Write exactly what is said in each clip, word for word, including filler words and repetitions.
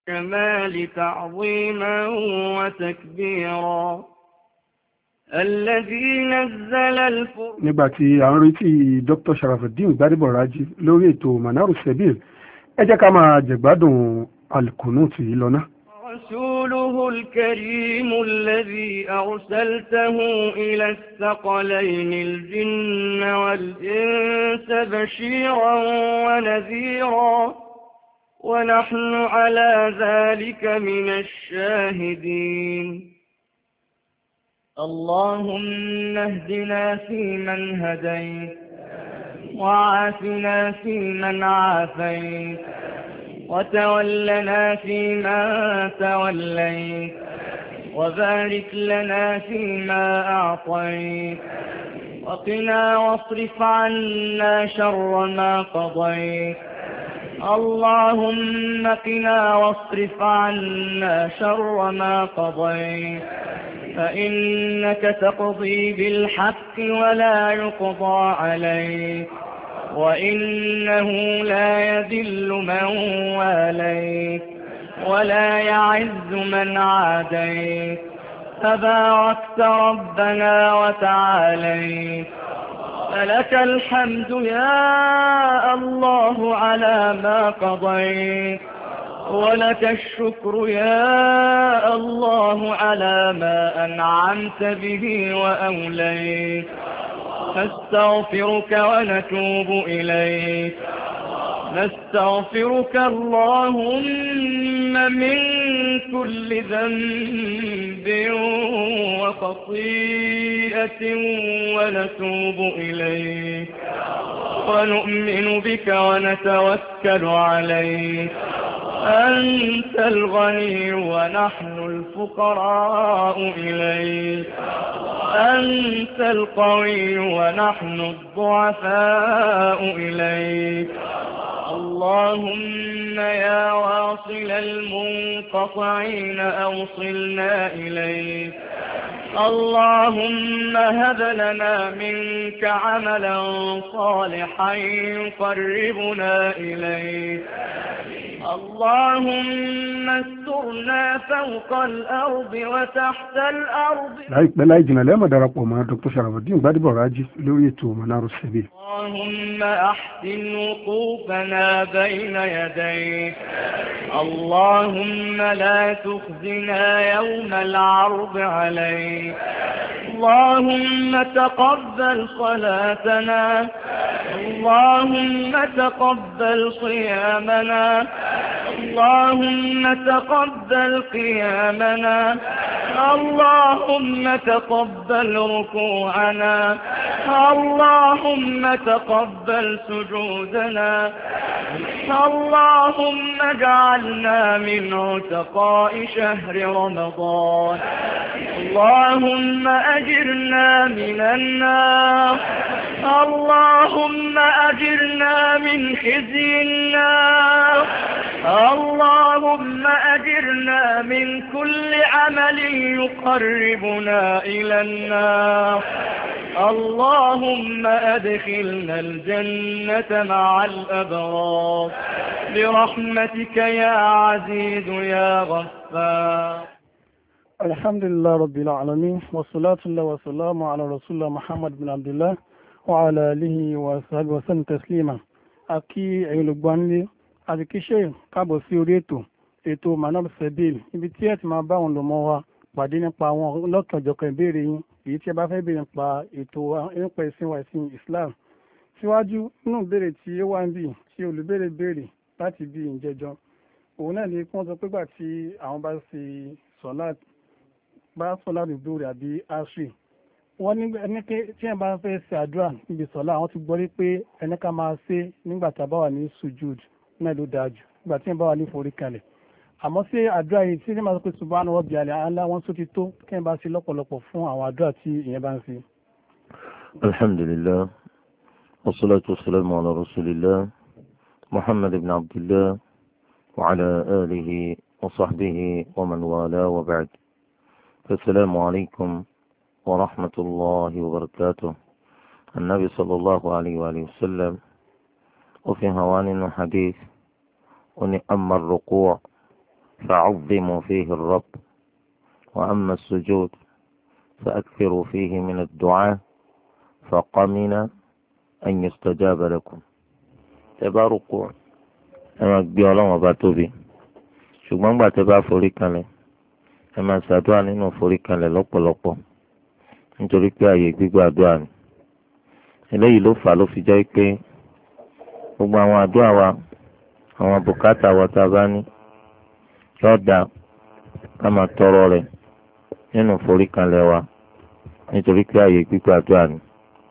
كمال تعظيما وتكبيرا الذي نزل الفرقان. nígbà tí à ń retí Dr. Sharafuddin Gbadebo Raji lórí ètò Manarus Sabil, ẹ jẹ́ ká máa jẹ̀gbádùn al-Qunut yìí lọ́nà. رسوله الكريم الذي أرسلته إلى الثقلين الجن والإنس بشيرا ونذيرا ونحن على ذلك من الشاهدين. اللهم اهدنا فيمن هديت وعافنا فيمن عافيت وتولنا فيما توليت وبارك لنا فيما أعطيت وقنا واصرف عنا شر ما قضيت. اللهم قنا واصرف عنا شر ما قضيت فإنك تقضي بالحق ولا يقضى عليك وإنه لا يذل من واليت ولا يعز من عاديت. تباركت ربنا وتعاليت. فلك الحمد يا الله على ما قضيت ولك الشكر يا الله على ما أنعمت به وأوليت. نستغفرك ونتوب إليك. نستغفرك اللهم من كل ذنب وخطيئة ونتوب إليك ونؤمن بك ونتوكل عليك. أنت الغني ونحن الفقراء إليك. أنت القوي ونحن الضعفاء إليك. اللهم يا واصل المنقطعين أوصلنا إليك. اللهم هب لنا منك عملا صالحا يقربنا إليك. اللهم استرنا فوق الأرض وتحت الأرض. láìpẹ́ láì jìnnà lẹ́mọ̀ darapọ̀ mọ́ Dr. Sharafuddin Gbadebo Raji lórí ètò Manarus Sabil. اللهم أحسن وقوفنا بين يديك. اللهم لا تخزنا يوم العرض عليك. اللهم تقبل صلاتنا. اللهم تقبل صيامنا. اللهم تقبل قيامنا. اللهم تقبل ركوعنا. اللهم تقبل سجودنا. اللهم اجعلنا من عتقاء شهر رمضان. اللهم أجرنا من النار. اللهم أجرنا من خزي النار. اللهم أجرنا من كل عمل يقربنا إلى النار. اللهم أدخلنا الجنة مع الأبرار برحمتك يا عزيز يا غفار. الحمد لله رب العالمين والصلاة والسلام على رسول الله محمد بن عبد الله وعلى آله وصحبه وسلم تسليما. akí ẹ̀yin olùgbọ́nlé àti kí ṣe káàbọ̀ sí orí ètò ètò Manarus Sabil, ibi tí ẹ ti máa bá àwọn olùmọ̀ wa pàdé nípa àwọn lọ́kànjọ̀kan ìbéèrè yín èyí tí ẹ bá fẹ́ béèrè nípa ètò nípa ìsìn wa ìsìn Islam. Síwájú nínú ìbéèrè tí ó wà ń bì tí olùbéèrè béèrè láti bí ìjẹjọ, òun náà ni kí wọ́n sọ pé gbà tí àwọn bá ṣe sọ̀lá bá sọ̀lá lùdúrì àbí àṣì, wọ́n ní pé tí ẹ bá fẹ́ ṣe àdúrà níbi sọ̀lá, àwọn ti gbọ́ rí pé ẹni ká máa ṣe nígbà tá a bá wà ní sujud náà ló dáa jù nígbà tí ẹ bá wà ní forí kalẹ̀. àmọ́ sí àdúrà yìí tí ẹ máa sọ pé subhana rabbiyal a'la wọn tó ti tó kí ẹ bá ṣe lọ́pọ̀lọpọ̀ fún àwọn àdúrà tí ìyẹn bá ń ṣe. alhamdulillah wassalatu wassalamu ala rasulillah muhammad ibn abdillah wa ala alihi wa sahbihi wa man wala wa ba'd. assalamu alaykum wa rahmatullahi wa barakatuh. النبي صلى الله عليه وآله وسلم وفي هوان حديث أن أما الركوع فعظموا فيه الرب وأما السجود فأكثروا فيه من الدعاء فقمن أن يستجاب لكم. تباركوا أما بيولون وباتوبي ṣùgbọ́n gbà tẹ́ bá forí kanlẹ̀ ẹ máa ṣàdúrà nínú forí kanlẹ̀ lọ́pọ̀lọpọ̀ nítorí pé àyè gbígbàdúrà ni. eléyìí ló fà ló fi jẹ́ pé gbogbo àwọn àdúrà wa àwọn bùkátà wa tá a bá ní yóò dá ká máa tọrọ rẹ̀ nínú forí kanlẹ̀ wa nítorí pé àyè gbígbàdúrà ni.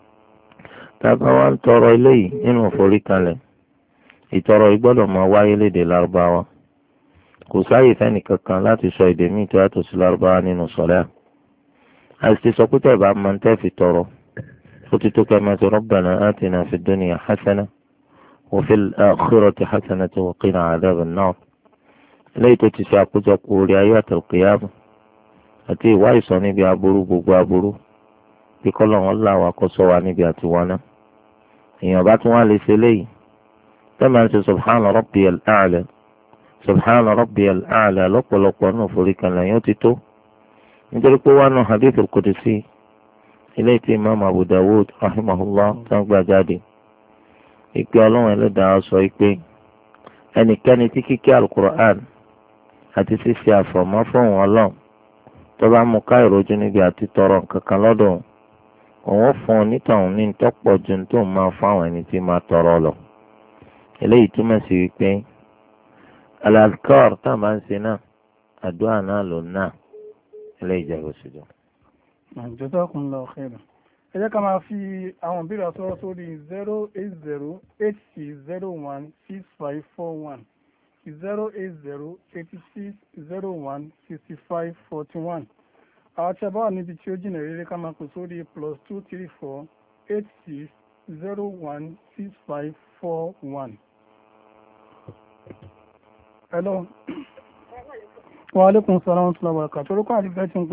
tá a bá wá ń tọrọ eléyìí nínú forí kanlẹ̀ ìtọrọ yìí gbọ́dọ̀ máa wáyé lédè lárúbáwá. kò sáàyè fẹ́ni kankan láti sọ èdè míì tó yàtọ̀ sí lárúbáwá nínú sọ̀lá. àìsí sọ pé tẹ̀ bá máa ń tẹ́ fi tọrọ ó ti tó kẹ́ máa ti rabbana atina fid dunya hasana wa fil akhirati hasana wa qina adhaban nar. eléyìí tó ti ṣe àkójọpọ̀ orí ayé àtàlùkìyàmù àti ìwà ìsọ níbi aburú gbogbo aburú bí kọ́lọ̀ wọn là wà kó sọ wa níbi àtiwọn náà. èèyàn bá tún wá lè ṣe léyìí tẹ́ máa ń ṣe subhana rabbiyal a'la subhana rabbiyal a'la lọ́pọ̀lọpọ̀ náà forí kan lẹ́yìn ó ti tó. nítorí pé wọ́n nù hadithul qudsi ilé tí imaamu abu dawud rahimahullah tán gbà jáde ìpè ọlọ́run ẹlẹ́dàá sọ pé ẹnikẹ́ni tí kíké alukur'an àti ṣíṣe àfọ̀mọ́ fún ọlọ́run tó bá mú ká ìrojú níbi àti tọrọ nǹkan kan lọ́dọ̀ òun fún onítọ̀hún ní tọ́pọ̀ ju tó máa fáwọn ẹni tí máa tọrọ lọ. eléyìí túmọ̀ sí wípé al-adhkar tá a máa ń ṣe náà àdúrà náà ló náà eléyìí jẹ́ bó ṣe jọ. Jazakumullahu khairan. ẹ jẹ́ ká máa fi àwọn ìbéèrè àsọ̀rọ̀ sórí zero eight zero eight six zero one six five four one zero eight zero eight six zero one six five four one. àwọn tí a bá wà níbi tí ó jìnnà rere ká máa pè sórí plus two three four eight six zero one six five four one. Hello. Wa alaikum salaam wa rahmatullahi wa barakatuh. Orúkọ àti bẹ́ẹ̀ tí ń pè.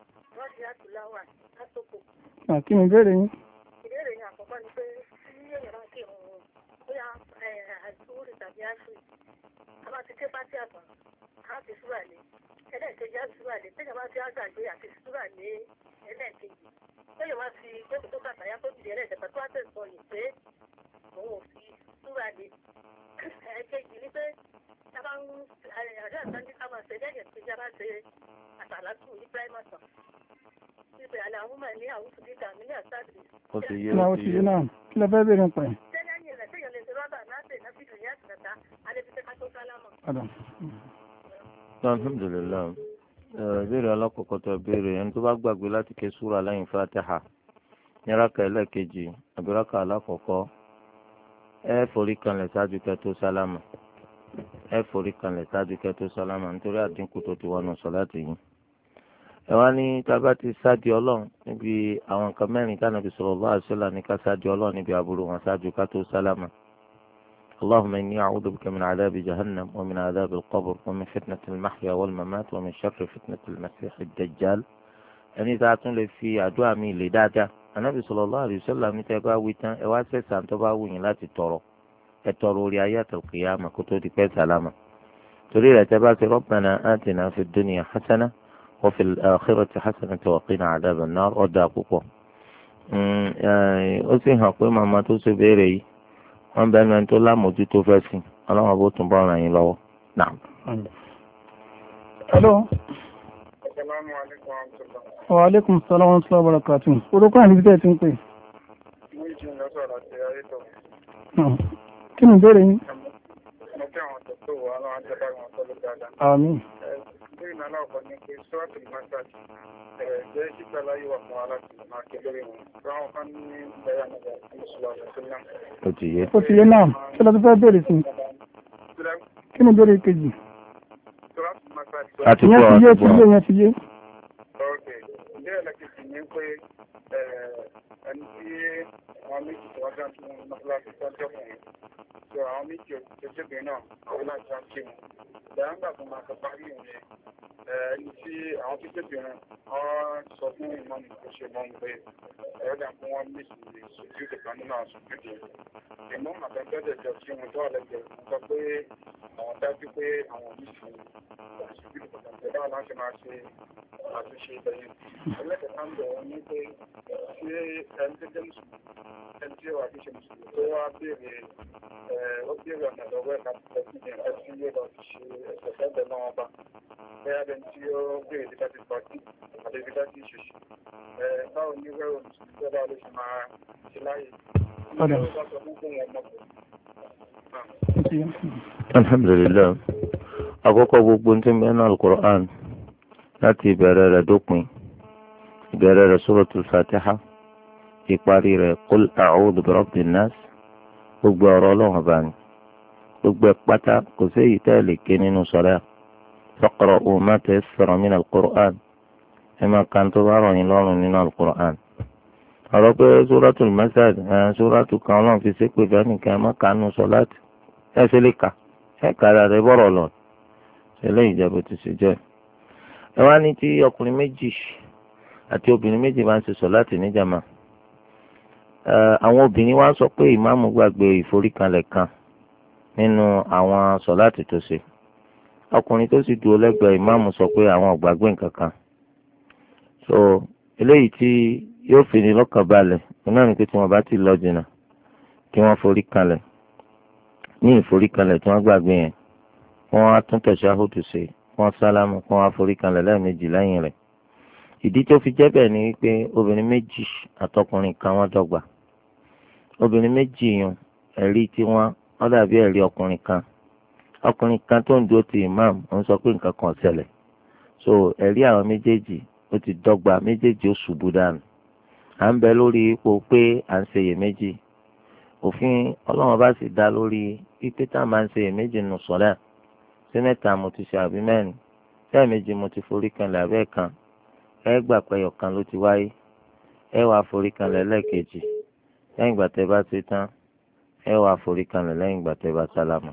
Kí ni ìbéèrè yín? Ìbéèrè yín àkọ́kọ́ ni pé tí èèyàn bá kí òun bóyá àìsúwòrì tàbí àṣù a bá ti ké bá tí àtàn á ti súrà lé ẹlẹ́ẹ̀kejì á ti súrà lé téèyàn bá ti àgbàgbé àti súrà lé ẹlẹ́ẹ̀kejì téèyàn bá fi gbẹ́kùn tó kàtàyà tó dìde ẹlẹ́ẹ̀kẹta tó á tẹ̀sọ̀ yìí pé òun ò fi súrà lé ẹ̀ẹ̀kejì ni pé a bá ń àdé àtàndí ká máa ṣe lẹ́yìn tí a bá ṣe àtàlátù ní primary ibẹ̀ àlàáhùnmá ní àwùjọ dídà ní àtàdé. ó ti yé ó ti yé náà kí lè fẹ́ bèèrè pẹ̀. tẹ́lẹ̀yìn rẹ̀ téèyàn lè ṣe rọ́bà láti ìná fídíò ní àtìmẹ́ta alẹ́bíṣẹ́ ká tó sálámọ̀. alhamdulilayi ìbéèrè alákọ̀ọ́kọ́ tó béèrè ẹni tó bá gbàgbé láti ké súra lẹ́yìn fatiha ní rákà ẹlẹ́ẹ̀kejì àbí rákà alákọ̀ọ́kọ́ ẹ forí kanlẹ̀ ṣáájú kẹ́ tó sálámà ẹ forí kanlẹ̀ ṣáájú kẹ́ tó sálámà nítorí àdínkù tó ti wọnú sọ̀láàtì yìí. ẹ wá ní tábà ti sáàdì ọlọ́run níbi àwọn nǹkan mẹ́rin tánàbí sallallahu alaihi wasallam ní ká sáàdì ọlọ́run níbi àbúrò wọn ṣáájú ká tó sálámà. اللهم إني أعوذ بك من عذاب جهنم ومن عذاب القبر ومن فتنة المحيا والممات ومن شر فتنة المسيح الدجال. ẹni tá a tún lè fi àdúrà mi lè dáadáa Ànábì sallallahu alaihi wasallam ní tẹ́ bá wí tán ẹ wá sẹ̀sán tó bá wù yín láti tọrọ ẹ tọrọ orí ayé àtàlùkìyámà kó tó di pẹ́ sálámà. torí rẹ̀ tẹ́ bá ti ربنا آتنا في الدنيا حسنة وفي الآخرة حسنة وقنا عذاب النار ọ̀dà púpọ̀. ó sì hàn pé màmá tó ṣe béèrè yìí wọ́n bẹ́ẹ̀ ní tó lámòjútó fẹ́ sí ọlọ́run bó tún bá ọ̀ràn yín lọ́wọ́. Hello. Wa alaikum salaam wa rahmatullahi wa barakatuh. Orúkọ àti bíbẹ̀ tí ń pè. Kí ni ìbéèrè yín? Àmín. Ìgbéyìn aláwọ̀kọ́ ní pé sọ́ọ̀tì mẹ́ta jẹ́ síta láyé wà fún aláàtì máa ké lórí wọn. Ráwọn kan ní bẹ́yà nígbà tí ìṣúra ọ̀sẹ̀ náà. ó ti yé. Ó ti yé náà. Ṣé lọ tó fẹ́ bèèrè sí? Kí ni ìbéèrè kejì? àti Ìyẹn bọ́ ti yé, àti ti bọ́. yé, ìyẹn ti yé. Ok. Ìbéèrè lẹ́kẹ̀kì ní pé ẹni tí àwọn méjì tó wá dáńtí wọn mọ́tíláṣí tọ́jọ́ fún yẹn so àwọn méjì òṣèṣègbè náà àwọn láti wá kí wọn ìdáyà ńgbà tó máa kọ́ parí ìwọ̀n yẹn ẹni tí àwọn tó ṣègbè wọn wọ́n sọ fún ìmọ̀nì tó ṣe mọ́ pé ẹ̀rọ dà fún wọn ní ìṣòjú ìdìkan nínú àwọn sùkúdì ìmọ̀ àtẹ̀tẹ̀jọ jọ sí wọn tó wà lẹ́gbẹ̀ẹ́ sọ pé àwọn dájú pé àwọn oníṣòwò sùkúdì kọ̀ọ̀kan báwọn láti máa ṣe àtúnṣe ìbẹ̀yẹn ẹlẹ́kẹ̀ẹ́ta ń bọ̀ wọn ní pé ṣé ẹni tó jẹ́ mùsùlùmí ẹni tí ó wà kí ṣe mùsùlùmí tó wá béèrè ó béèrè ọ̀nà lọ́wọ́ ẹ̀ka tó ti ní ẹ̀ka tí yóò lọ fi ṣe ẹ̀sẹ̀ fẹ́ẹ̀bẹ̀ náà wọn bá bẹ́ẹ̀ bẹ́ẹ̀ tí ó béèrè nípa ti pàtí àti nípa ti ṣèṣì báwo ní wẹ́rọ mùsùlùmí tó bá lè ṣe máa ṣe láàyè alhamdulillah àkọ́kọ́ gbogbo ní tí ń bẹ nínú al-Qur'an láti ìbẹ̀rẹ̀ rẹ̀ dópin ìbẹ̀rẹ̀ rẹ̀ suratul Fatiha ìparí rẹ̀ qul a'udhu bi rabbin nas gbogbo ọ̀rọ̀ ọlọ́run bá ní gbogbo ẹ̀ pátá kò sí èyí tẹ́ lè ké nínú sọ̀rọ̀ faqra'u ma tayassara min al-Qur'an ẹ máa kan tó bá rọ̀ yín lọ́rùn nínú al-Qur'an. ọ̀rọ̀ pé suratul Masad suratu kan ọlọ́run fi ṣépè bẹ́ẹ̀ nìkan ẹ má kánú sọ láti ẹ ṣe lè kà ẹ kàrà rẹ bọ̀rọ̀ lọ ṣe lẹ́yìn ìjẹ́bù ti ṣe jẹ́. ẹ wá ní tí ọkùnrin méjì àti obìnrin méjì máa ń ṣe sọ̀láàtì ní jàmá àwọn obìnrin wá sọ pé ìmáàmù gbàgbé ìforíkanlẹ̀ kan nínú àwọn sọ̀láàtì tó ṣe ọkùnrin tó sì dúró lẹ́gbẹ̀ẹ́ ìmáàmù sọ pé àwọn ò gbàgbé nǹkan kan so eléyìí tí yóò fi ní lọ́kàn balẹ̀ náà ni pé tí wọ́n bá ti lọ jìnnà kí wọ́n forí kanlẹ̀ ní ìforíkanlẹ̀ tí wọ́n gbàgbé yẹn wọ́n á tún tẹ̀síáhùdù ṣe wọ́n sálámù wọ́n á forí kanlẹ̀ lẹ́ẹ̀mejì lẹ́yìn rẹ̀. ìdí tó fi jẹ́ bẹ́ẹ̀ ni wípé obìnrin méjì àtọkùnrin kan wọ́n dọ́gba obìnrin méjì yẹn ẹ̀rí tí wọ́n wọ́n dàbí ẹ̀rí ọkùnrin kan ọkùnrin kan tó ń dúró ti imam ń sọ pé nǹkan kan ṣẹlẹ̀ so ẹ̀rí àwọn méjèèjì ó ti dọ́gba méjèèjì ó ṣubú dànù à ń bẹ lórí ipò pé à ń ṣe iyèméjì òfin ọlọ́run bá sì dá lórí pípé tá a máa ń ṣe iyèméjì nù sọ́lá sí mẹ́ta mo ti ṣe àbí mẹ́rin sẹ́ẹ̀mejì mo ti forí kanlẹ̀ abẹ́ kan ẹ gbà pé ọ̀kan ló ti wáyé ẹ wàá forí kanlẹ̀ lẹ́ẹ̀kejì lẹ́yìn ìgbà tẹ́ bá ti tán ẹ wàá forí kanlẹ̀ lẹ́yìn ìgbà tẹ́ bá sálámù.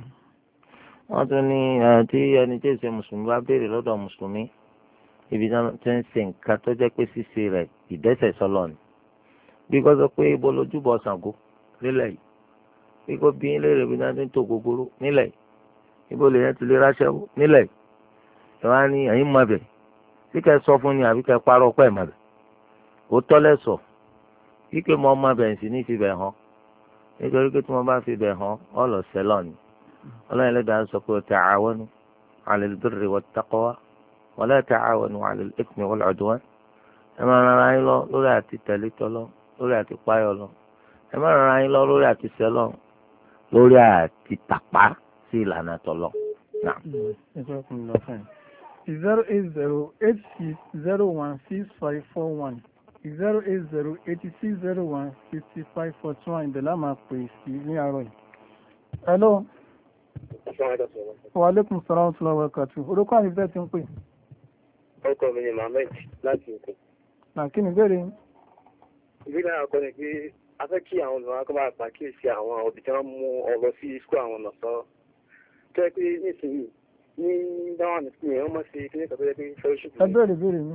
wọ́n tún ní tí ẹni tí èsè mùsùlùmí bá béèrè lọ́dọ̀ mùsùlùmí ibi tí ń ṣe nǹkan tó jẹ́ pé ṣíṣe rẹ̀ ìdẹ́ṣẹ̀ sọ́lọ̀ ni bí kò sọ pé ibo lójúbọ Ṣàngó nílẹ̀ yìí bí kò bí léèrè bí náà ti ń tó gogoro nílẹ̀ yìí ibo lè yẹn ti lè ráṣẹ́ nílẹ̀ yìí ẹ wá ní ẹ̀yin mọ̀ bẹ̀ bí kẹ́ sọ fún ni àbí kẹ́ parọ́ pẹ́ mọ̀ bẹ̀ ó tọ́lẹ̀ sọ kíkẹ́ mọ́ ọmọ bẹ̀ sì ní fi bẹ̀ hàn nítorí pé tí wọ́n bá fi bẹ̀ hàn ọ̀lọ̀ sẹ́lọ̀ ni ọlọ́run ẹlẹ́dàá sọ pé ta'awanu 'ala al-birri wat-taqwa wa la ta'awanu 'ala al-ithmi wal-'udwan ẹ máa ran ara yín lọ lórí àti tẹ̀lé tọ́lọ́ lórí àti páyọ̀ lọ ẹ máa ran ara yín lọ lórí àti sẹ́lọ̀ lórí àti tàpá sí ìlànà tọ́lọ́. zero eight zero eight six zero one six five four one zero eight zero eighty six zero one sixty five forty one ìdẹ̀lá máa pè sí ní àárọ̀ yìí. hello. wa aleykum salaam wa rahmatullahi wa barakatuh. orúkọ àmì bẹ́ẹ̀ ti ń pè. ọkọ mi ni Mohammed láti Èkó. nà kí ni ìbéèrè yín. ìbéèrè àkọ́ ni pé a fẹ́ kí àwọn olùwà kọ́ bá pàkíyèsí àwọn òbí tí wọ́n mú ọ̀rọ̀ sí skul àwọn ọ̀nà sọ. tó yẹ pé nísìnyí ní dáwọn nìkú yẹn wọ́n mọ̀ sí kíní kan tó yẹ pé fellowship. ẹ béèrè béèrè mi.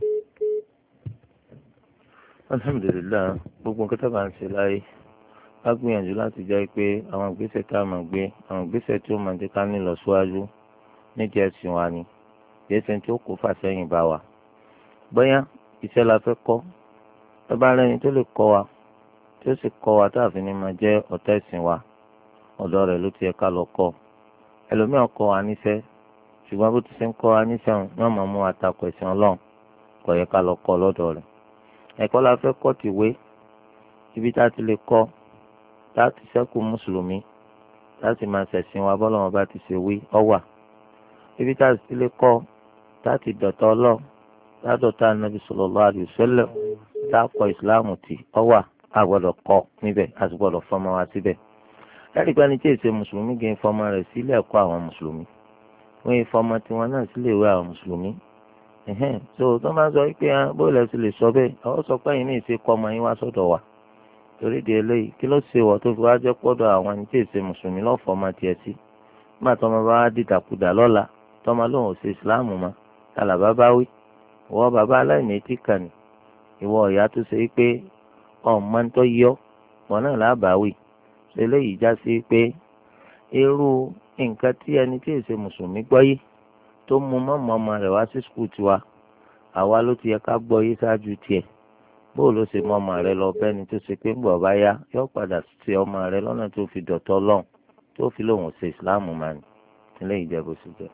alhamdulilayi gbogbo nǹkan tó bá ń ṣe láyé a gbìyànjú láti jẹ́ pé àwọn ìgbésẹ̀ tá a máa gbé àwọn ìgbésẹ̀ tí ó máa jẹ́ ká ní ìlọsíwájú nídìí ẹ̀sìn wa ni ìgbésẹ̀ tí ó kó fàsẹ́yìn bá wa. bóyá iṣẹ́ la fẹ́ kọ́ ẹ bá rẹ́ni tó lè kọ́ wa tí ó sì kọ́ wa tá a fi ní máa jẹ́ ọ̀tá ẹ̀sìn wa ọ̀dọ̀ rẹ̀ ló ti yẹ ká lọ kọ́. ẹlòmíràn kọ́ wa níṣẹ́ ṣùgbọ́n bó ti ṣe ń kọ́ wa níṣẹ́ náà máa mú àtakò ẹ̀sìn Ọlọ́run kò yẹ ká lọ kọ́ lọ́dọ̀ rẹ̀. ẹ̀kọ́ la fẹ́ kọ́ tìwé ibi tá a ti lè kọ́ láti ṣẹ́kù mùsùlùmí láti máa ṣẹ̀sìn wa bọ́lá wọn bá ti ṣe wí ọ̀wà ibi tá a ti lè kọ́ láti dọ̀tọ̀ Ọlọ́run ládọ̀tà Ànábì sallallahu alaihi wasallam tá a kọ ìsìláàmù tì ọ̀wà a gbọ́dọ̀ kọ́ níbẹ̀ a sì gbọ́dọ̀ fọmọ wa síbẹ̀. ẹ̀rí pé ẹni tí èsè mùsùlùmí gé fọmọ rẹ̀ sílé ẹ̀kọ́ àwọn mùsùlùmí wọ́n yẹ fọmọ tiwọn náà sílé ìwé àwọn mùsùlùmí ẹ̀hẹ́n so tó máa sọ pé bóyá ẹ sì lè sọ bẹ́ẹ̀ àwọn sọ pé ẹ̀yin ní ìṣe kọ́ ọmọ yín wá sọ́dọ̀ wa torí di eléyìí kí ló ṣe wọ́ tó fi wá jẹ́ pọ́dọ̀ àwọn ẹni tí èsè mùsùlùmí lọ́fọ̀ọ́ máa tiẹ̀ sí nígbà tó ọmọ bá wá dìdàkudà lọ́la tọ́mọ lóun ò ṣe ìsìláàmù mọ́ tàlàbá bá wí ìwọ bàbá aláìní etí kan ní ìwọ ìyá tó ṣe pé ọmọ tó yọ wọn náà lábàáwì ṣe eléyìí já sí pé irú nǹkan tí ẹni tí èsè mùsùlùmí gbọ́ yé tó mú mọ́mọ́ ọmọ rẹ̀ wá sí skul tiwa àwa ló ti yẹ ká gbọ́ yé ṣáájú tiẹ̀ bóò ló ṣe mọ ọmọ rẹ̀ lọ bẹ́ni tó ṣe pé ńgbọ̀ bá yá yóò padà ṣe ọmọ rẹ̀ lọ́nà tó fi dọ̀tọ́ lọ́hùn tó fi lóun ṣe ìsìláàmù máa ní ilé ìjẹ́bù sí jẹ́.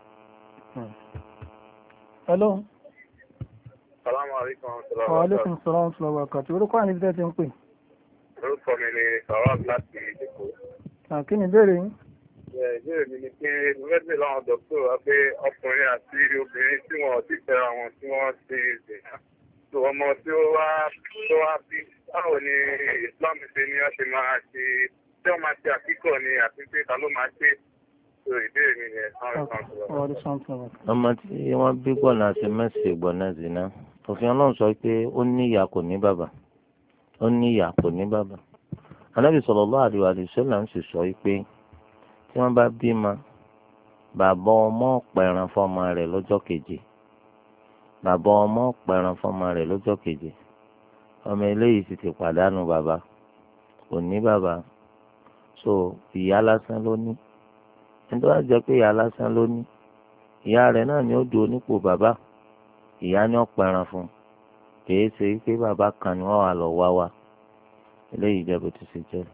hello. Assalamu alaikum. wa alaikum salaam wa rahmatullahi wa barakatuh. orúkọ àníbi tẹ́ ti ń pè. Orúkọ mi ni Sawab láti Èkó. kí ni ìbéèrè yín? Ìbéèrè mi ni pé mo fẹ́ bèèrè láwọn dọ́kítọ̀ wa pé ọkùnrin àti obìnrin tí wọn ò ti fẹ́ra wọn tí wọ́n ṣe ìdènà. tó ọmọ tí ó wá tó wá bí báwo ni Islam ṣe ni wọ́n ṣe máa ṣe tí wọ́n máa ṣe àkíkọ̀ ni àti pé ta ló máa ṣe. tó ìbéèrè mi ni ẹ̀sán ọmọ tí wọ́n bí gbọ̀nà àti mẹ́sì gbọ̀nà zina òfin ọlọ́run sọ pé ó ní ìyá kò ní bàbá ó ní ìyá kò ní bàbá Ànábì sallallahu alaihi wa sallam sì sọ pé tí wọ́n bá bímọ bàbá ọmọ pẹ̀ràn fọ́mọ rẹ̀ lọ́jọ́ keje bàbá ọmọ pẹ̀ràn fọ́mọ rẹ̀ lọ́jọ́ keje ọmọ eléyìí sì ti pàdánù bàbá kò ní bàbá so ìyá lásán ló ní ẹni tó bá jẹ́ pé ìyá lásán ló ní ìyá rẹ̀ náà ni ó dúró nípò bàbá ìyá ni ó pẹ̀ràn fún kìí ṣe pé bàbá kan ni wọ́n wà lọ wá wa eléyìí jẹ́ bó ti ṣe jẹ́.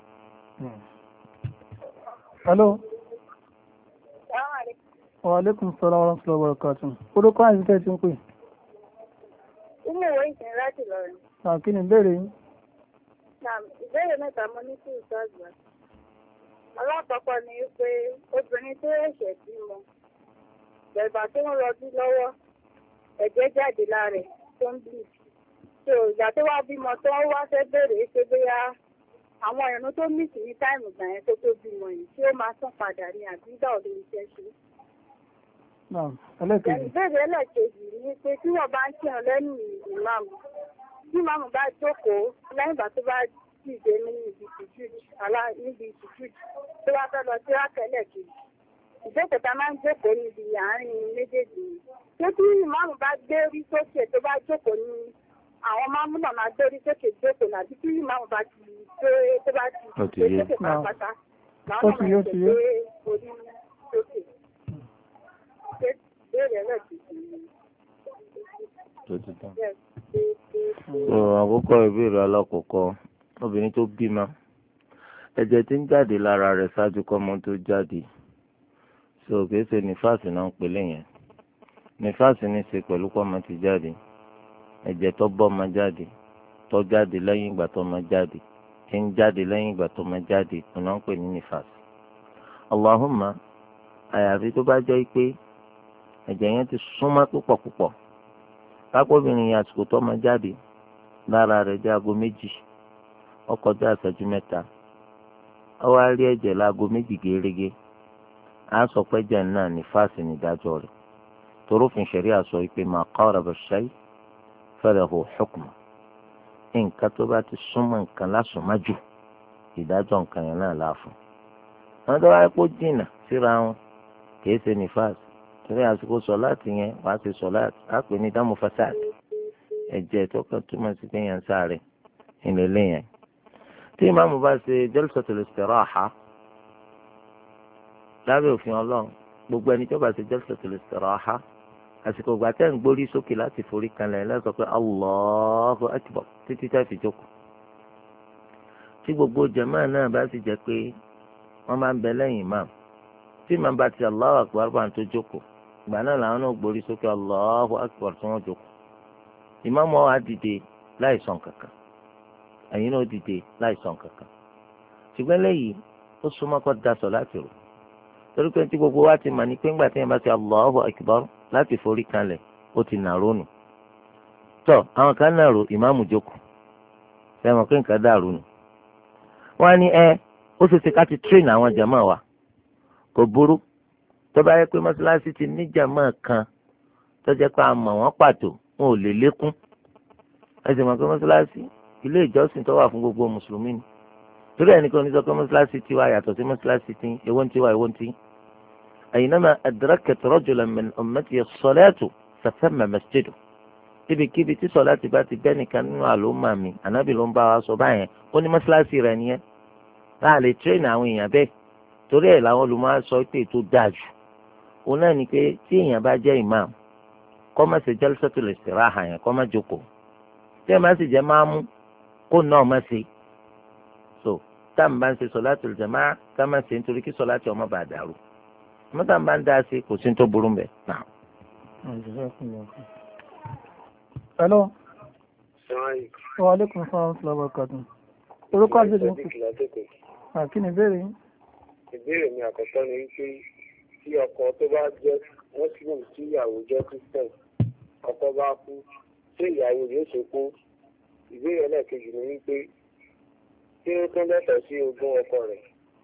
hello. wa alaikum salaam wa rahmatullahi wa barakatuh. orúkọ àníbi tẹ́ ti ń pè. inú ìwé ìsìn láti lọ rẹ̀. kí ni ìbéèrè yín? ìbéèrè mẹ́ta mo ní sí ìtọ́jú. alákọ̀ọ́kọ́ ni pé obìnrin tó ẹ̀ṣẹ̀ bímọ bẹ̀bà tó ń rọbí lọ́wọ́ ẹ̀jẹ̀ jáde lára ẹ̀ tó ń bì. so ìgbà tó wá bímọ tó wá fẹ́ bèrè pé bóyá àwọn ìrún tó mì sí ní táìmù gbà yẹn tó tó bímọ yìí tí ó máa sàn padà ní àbígbà òde iṣẹ́ ṣe. ìbéèrè ẹlẹ́kejì ni pé tí wọ́n bá ń kírun lẹ́nu ìmáàmù tí ìmáàmù bá jókòó lẹ́yìn ìgbà tó bá dìde ní ibi ìtìjú níbi ìtìjú tó wá fẹ́ lọ sí rákẹ́lẹ̀ kejì ìjókòó tá máa ń jókòó níbi àárín méjèèjì tó tí ìmáàmù bá gbé rí sókè tó bá jókòó ní àwọn máàmù náà máa gbé rí sókè jókòó nàbí tí ìmáàmù bá ti gbé tó bá ti gbé sókè pátápátá làwọn náà máa ti gbé orí sókè. àkókò ìbéèrè alákọ̀ọ́kọ́ obìnrin tó bímọ ẹ̀jẹ̀ tí ń jáde lára rẹ̀ ṣáájú kọ́mọ tó jáde so kìí ṣe nífàsì náà ń pèlè yẹn nífàsì ní í ṣe pẹ̀lú kọ́mọ ti jáde ẹ̀jẹ̀ tó bọ́ ọmọ jáde tó jáde lẹ́yìn ìgbà tó ọmọ jáde tí ń jáde lẹ́yìn ìgbà tó ọmọ jáde ọ̀nà ń pè ní nífàsì. Allahumma àyàfi tó bá jẹ́ pé ẹ̀jẹ̀ yẹn ti súnmọ́ púpọ̀ púpọ̀ kápọ́bìnrin yẹn àsìkò tó ọmọ jáde lára rẹ̀ jẹ́ aago méjì ó kọjá ìṣẹ́jú mẹ́ta ó wá rí ẹ̀jẹ̀ láago méjì gẹ́rẹ́gẹ́ á sọ pé ẹ̀jẹ̀ náà nífàsì nídájọ́ rẹ̀ torófin ṣẹ̀ríà sọ pé ma qaraba ash-shay falahu hukm nǹkan tó bá ti súnmọ́ nǹkan lásùnmájù ìdájọ́ nǹkan yẹn náà láàfún wọn tó wáyé kó jìnnà síra wọn kìí ṣe nífàsì torí àsìkò sọ̀láàtì yẹn wàá ṣe sọ̀láàtì á pè ní dámù fasad ẹ̀jẹ̀ tó kàn túmọ̀ sí pé yẹn ń sáré ìlélẹ́ yẹn tí ìmáàmù bá ṣe jalsatul istiraha lábẹ́ òfin ọlọ́run gbogbo ẹni tó bá ṣe jalsatul istiraha àsìkò ìgbà tẹ́ ń gbórí sókè láti forí kanlẹ̀ lẹ́sọ̀ pé Allahu akbar títí tẹ́ fi jókòó tí gbogbo jàmáà náà bá sì jẹ́ pé wọ́n máa ń bẹ lẹ́yìn ìmáàmù tí ìmáàmù bá ti Allahu akbar bá ń tó jókòó ìgbà náà làwọn náà gbórí sókè Allahu akbar tí wọ́n jókòó ìmáàmù wa dìde láì sọ kankan ẹ̀yin náà dìde láì sọ kankan ṣùgbọ́n lẹ́yìn ó súnmọ́ kó daṣọ láti rò torí pé tí gbogbo wa ti mà ní pé ńgbà tí yẹn bá ti Allahu akbar láti forí kanlẹ̀ ó ti nàró nù tọ́ àwọn kan nàró ìmáàmù jókòó sẹ́wọ̀n pé nǹkan dàrú nù wọ́n á ní ẹ ó ṣe ṣe ká ti train àwọn jàmáà wa kò burú tó bá yẹ pé mọ́ṣáláṣí ti ní jàmáà kan tó jẹ́ pé a mọ̀ wọ́n pàtó wọn ò lè lékún ẹ sì mọ̀ pé mọ́ṣáláṣí ilé ìjọsìn tó wà fún gbogbo mùsùlùmí ni torí ẹnìkan ní sọ pé mọ́ṣáláṣí tiwa yàtọ̀ sí mọ́ṣáláṣí tí èwo ń tiwa èwo ń tí. aynama adrakat rajulan min ummati as-salatu fatamma masjidu ibikíbi tí sọlá ti bá ti bẹ́ nìkan nínú àlùmọ́ mi ànábì ló ń bá wa sọ báyẹn ó ní mọ́ṣáláṣí rẹ̀ nìyẹn láà lè tírèènì àwọn èèyàn bẹ́ẹ̀ torí ẹ̀ làwọn olùmọ̀ sọ pé tó dáa jù òun náà ni pé tí èèyàn bá jẹ́ ìmáàmù kó má ṣe jalsatul istiraha yẹn kó má jókòó tí ẹ̀ má sì jẹ́ máàmú kó náà má ṣe so táwọn bá ń ṣe solatul jamaa ká má ṣe nítorí kí sọlá tí ọmọ bá dàrú ọmọ táwọn bá ń dá sí kò sí ní tó burú mbẹ náà. hello. sàmúlò. wa aleykum salaam wa barakatuh. orúkọ àti ìdíje. kí ni ìbéèrè yín. ìbéèrè mi àkọ́kọ́ ni wípé tí ọkọ tó bá jẹ́ muslim tí ìyàwó jẹ́ christian ọkọ bá kú ṣé ìyàwó yóò ṣe kú. ìbéèrè ẹlẹ́ẹ̀kejì ni wípé tí ó tún lẹ́tọ̀ọ́ sí ogún ọkọ rẹ̀.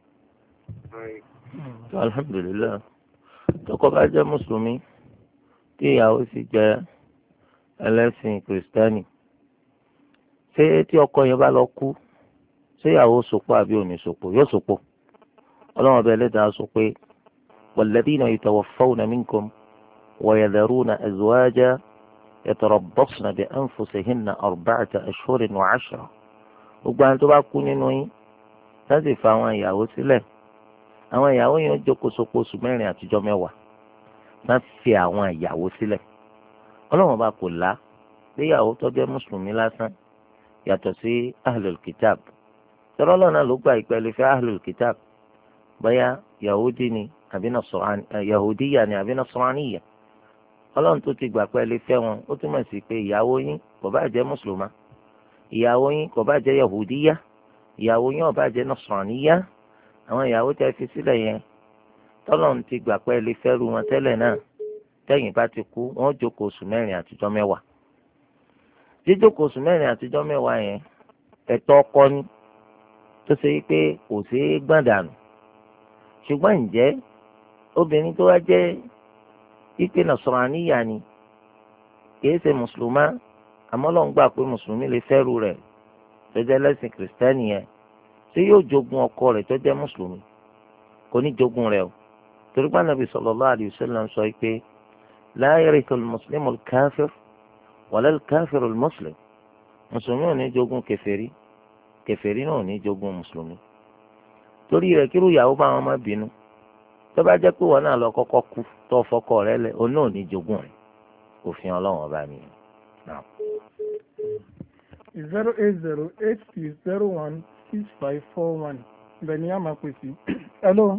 alhamdulilayi tọkọ bá jẹ́ mùsùlùmí tí ìyàwó sì jẹ́ ẹlẹ́sìn kìrìsìtẹ́nì ṣé tí ọkọ yẹn bá lọ kú ṣé ìyàwó sopọ̀ àbí òní sopọ̀ yóò sopọ̀ ọlọ́run ọba ẹlẹ́dàá sọ pé walladhina yatawaffawna minkum wa yadharuna azwaja yatarabbasna bi anfusihinna arba'ata ashhurin wa 'ashra gbogbo àwọn tó bá kú nínú yín láti fa àwọn ìyàwó sílẹ̀ àwọn ìyàwó yẹn jókòó sopọ̀ oṣù mẹ́rin àtijọ́ mẹ́wàá láti fi àwọn ìyàwó sílẹ̀ ọlọ́run ọba kò lá léyàwó tó jẹ́ mùsùlùmí lásán yàtọ̀ sí ahlul kitab tọ́lọ́lọ́ náà ló gba ìpẹ́lẹ́ fẹ́ ahlul kitab bóyá yahudi ni àbí nasrani yahudiya ni àbí nasraniya ọlọ́run tó ti gbà pẹ́lẹ́ fẹ́ wọn ó túmọ̀ sí pé ìyàwó yín kò bá jẹ́ mùsùlùmá ìyàwó yín kò bá jẹ́ yahudiya ìyàwó yín ò bá jẹ́ nasraniya àwọn ìyàwó tẹ́ fi sílẹ̀ yẹn tọ́lọ́run ti gbà pẹ́lẹ́ fẹ́ ru wọn tẹ́lẹ̀ náà tẹ́yìn bá ti kú wọ́n jókòó oṣù mẹ́rin àtijọ́ mẹ́wàá jíjókòó oṣù mẹ́rin àtijọ́ mẹ́wàá yẹn ẹ̀tọ́ ọkọ ni tó ṣe pé kò sí gbọ̀ndànù ṣùgbọ́n ǹjẹ́ obìnrin tó wá jẹ́ pípé nasraniya ni kìí ṣe mùsùlùmá àmọ́ lọ́n gbà pé mùsùlùmí lè fẹ́rù rẹ̀ tó jẹ́ lẹ́sìn kìrìsìtẹ́nì yẹn ṣé yóò jogun ọkọ rẹ̀ tó jẹ́ mùsùlùmí kò ní jogun rẹ̀ o torí pé Ànábì sallallahu alayhi wa sallam sọ pé la yarithu al-muslimu al-kafir wala al-kafiru al-muslim mùsùlùmí ò ní jogun kèfèrí kèfèrí náà ò ní jogun mùsùlùmí torí rẹ̀ kírú ìyàwó bá wọn má bínú tó bá jẹ́ pé wọn náà lọ kọ́kọ́ kú tó fọkọ rẹ̀ lẹ̀ òun náà ò ní jogún rẹ̀ òfin Ọlọ́run ọba nìyẹn. zero eight zero eight six zero one six five four one bẹ́ẹ̀ ni a máa pè sí. hello.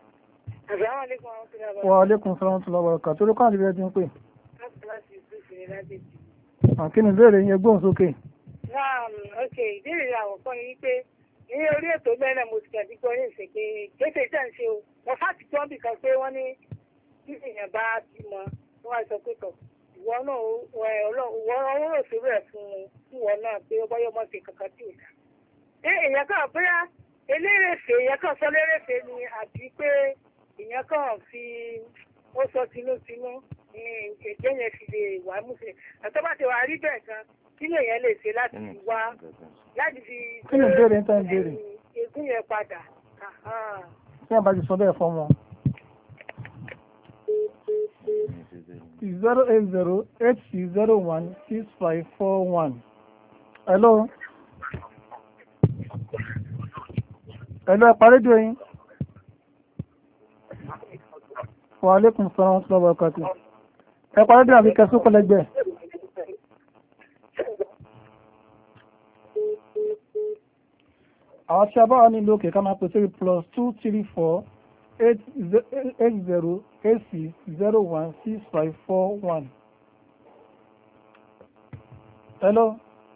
wa aleykum salaam wa rahmatullahi wa barakatuh torí kọ́ àti bẹ́ẹ̀ ti ń pè. kí ni ìbéèrè yẹn gbóhùn sókè. ok ìbéèrè àwọ̀kọ́ ni wípé ní orí ètò mẹ́rin mo ti kàdí gbọ́ ní ìsìn pé kéṣe iṣẹ́ ń ṣe o wọ́n fàtí tó ń bì kan pé wọ́n ní kí èèyàn bá bímọ wọ́n wá sọ pé tọ̀ ìwọ náà wọ́n rò sí rẹ̀ fún ìwọ náà pé ó báyọ̀ mọ́ sí kankan tí ò dá. ṣé èèyàn kan bóyá elérèfé èèyàn kan sọ lérèfé ni àbí pé èèyàn kan fi ó sọ tinútinú ní èdè yẹn fi lè wà múṣe àtọ́bá ti wà rí bẹ́ẹ̀ gan kí ni èèyàn lè ṣe láti wá láti fi kí ni ìbéèrè ń tán ìbéèrè ègún yẹn padà. tí a bá ti sọ bẹ́ẹ̀ fọ́ wọn. zero eight zero eight six zero one six five four one. hello. hello ẹ parí dùn yín. wa aleykum salaam wa rahmatullahi wa barakatuh. ẹ parí dùn àbí kẹsùn kọlẹ́gbẹ̀ẹ́. àwọn tí a bá wà nílò òkè ká máa pèsè plus two three four eight zero eight six zero one six five four one. hello.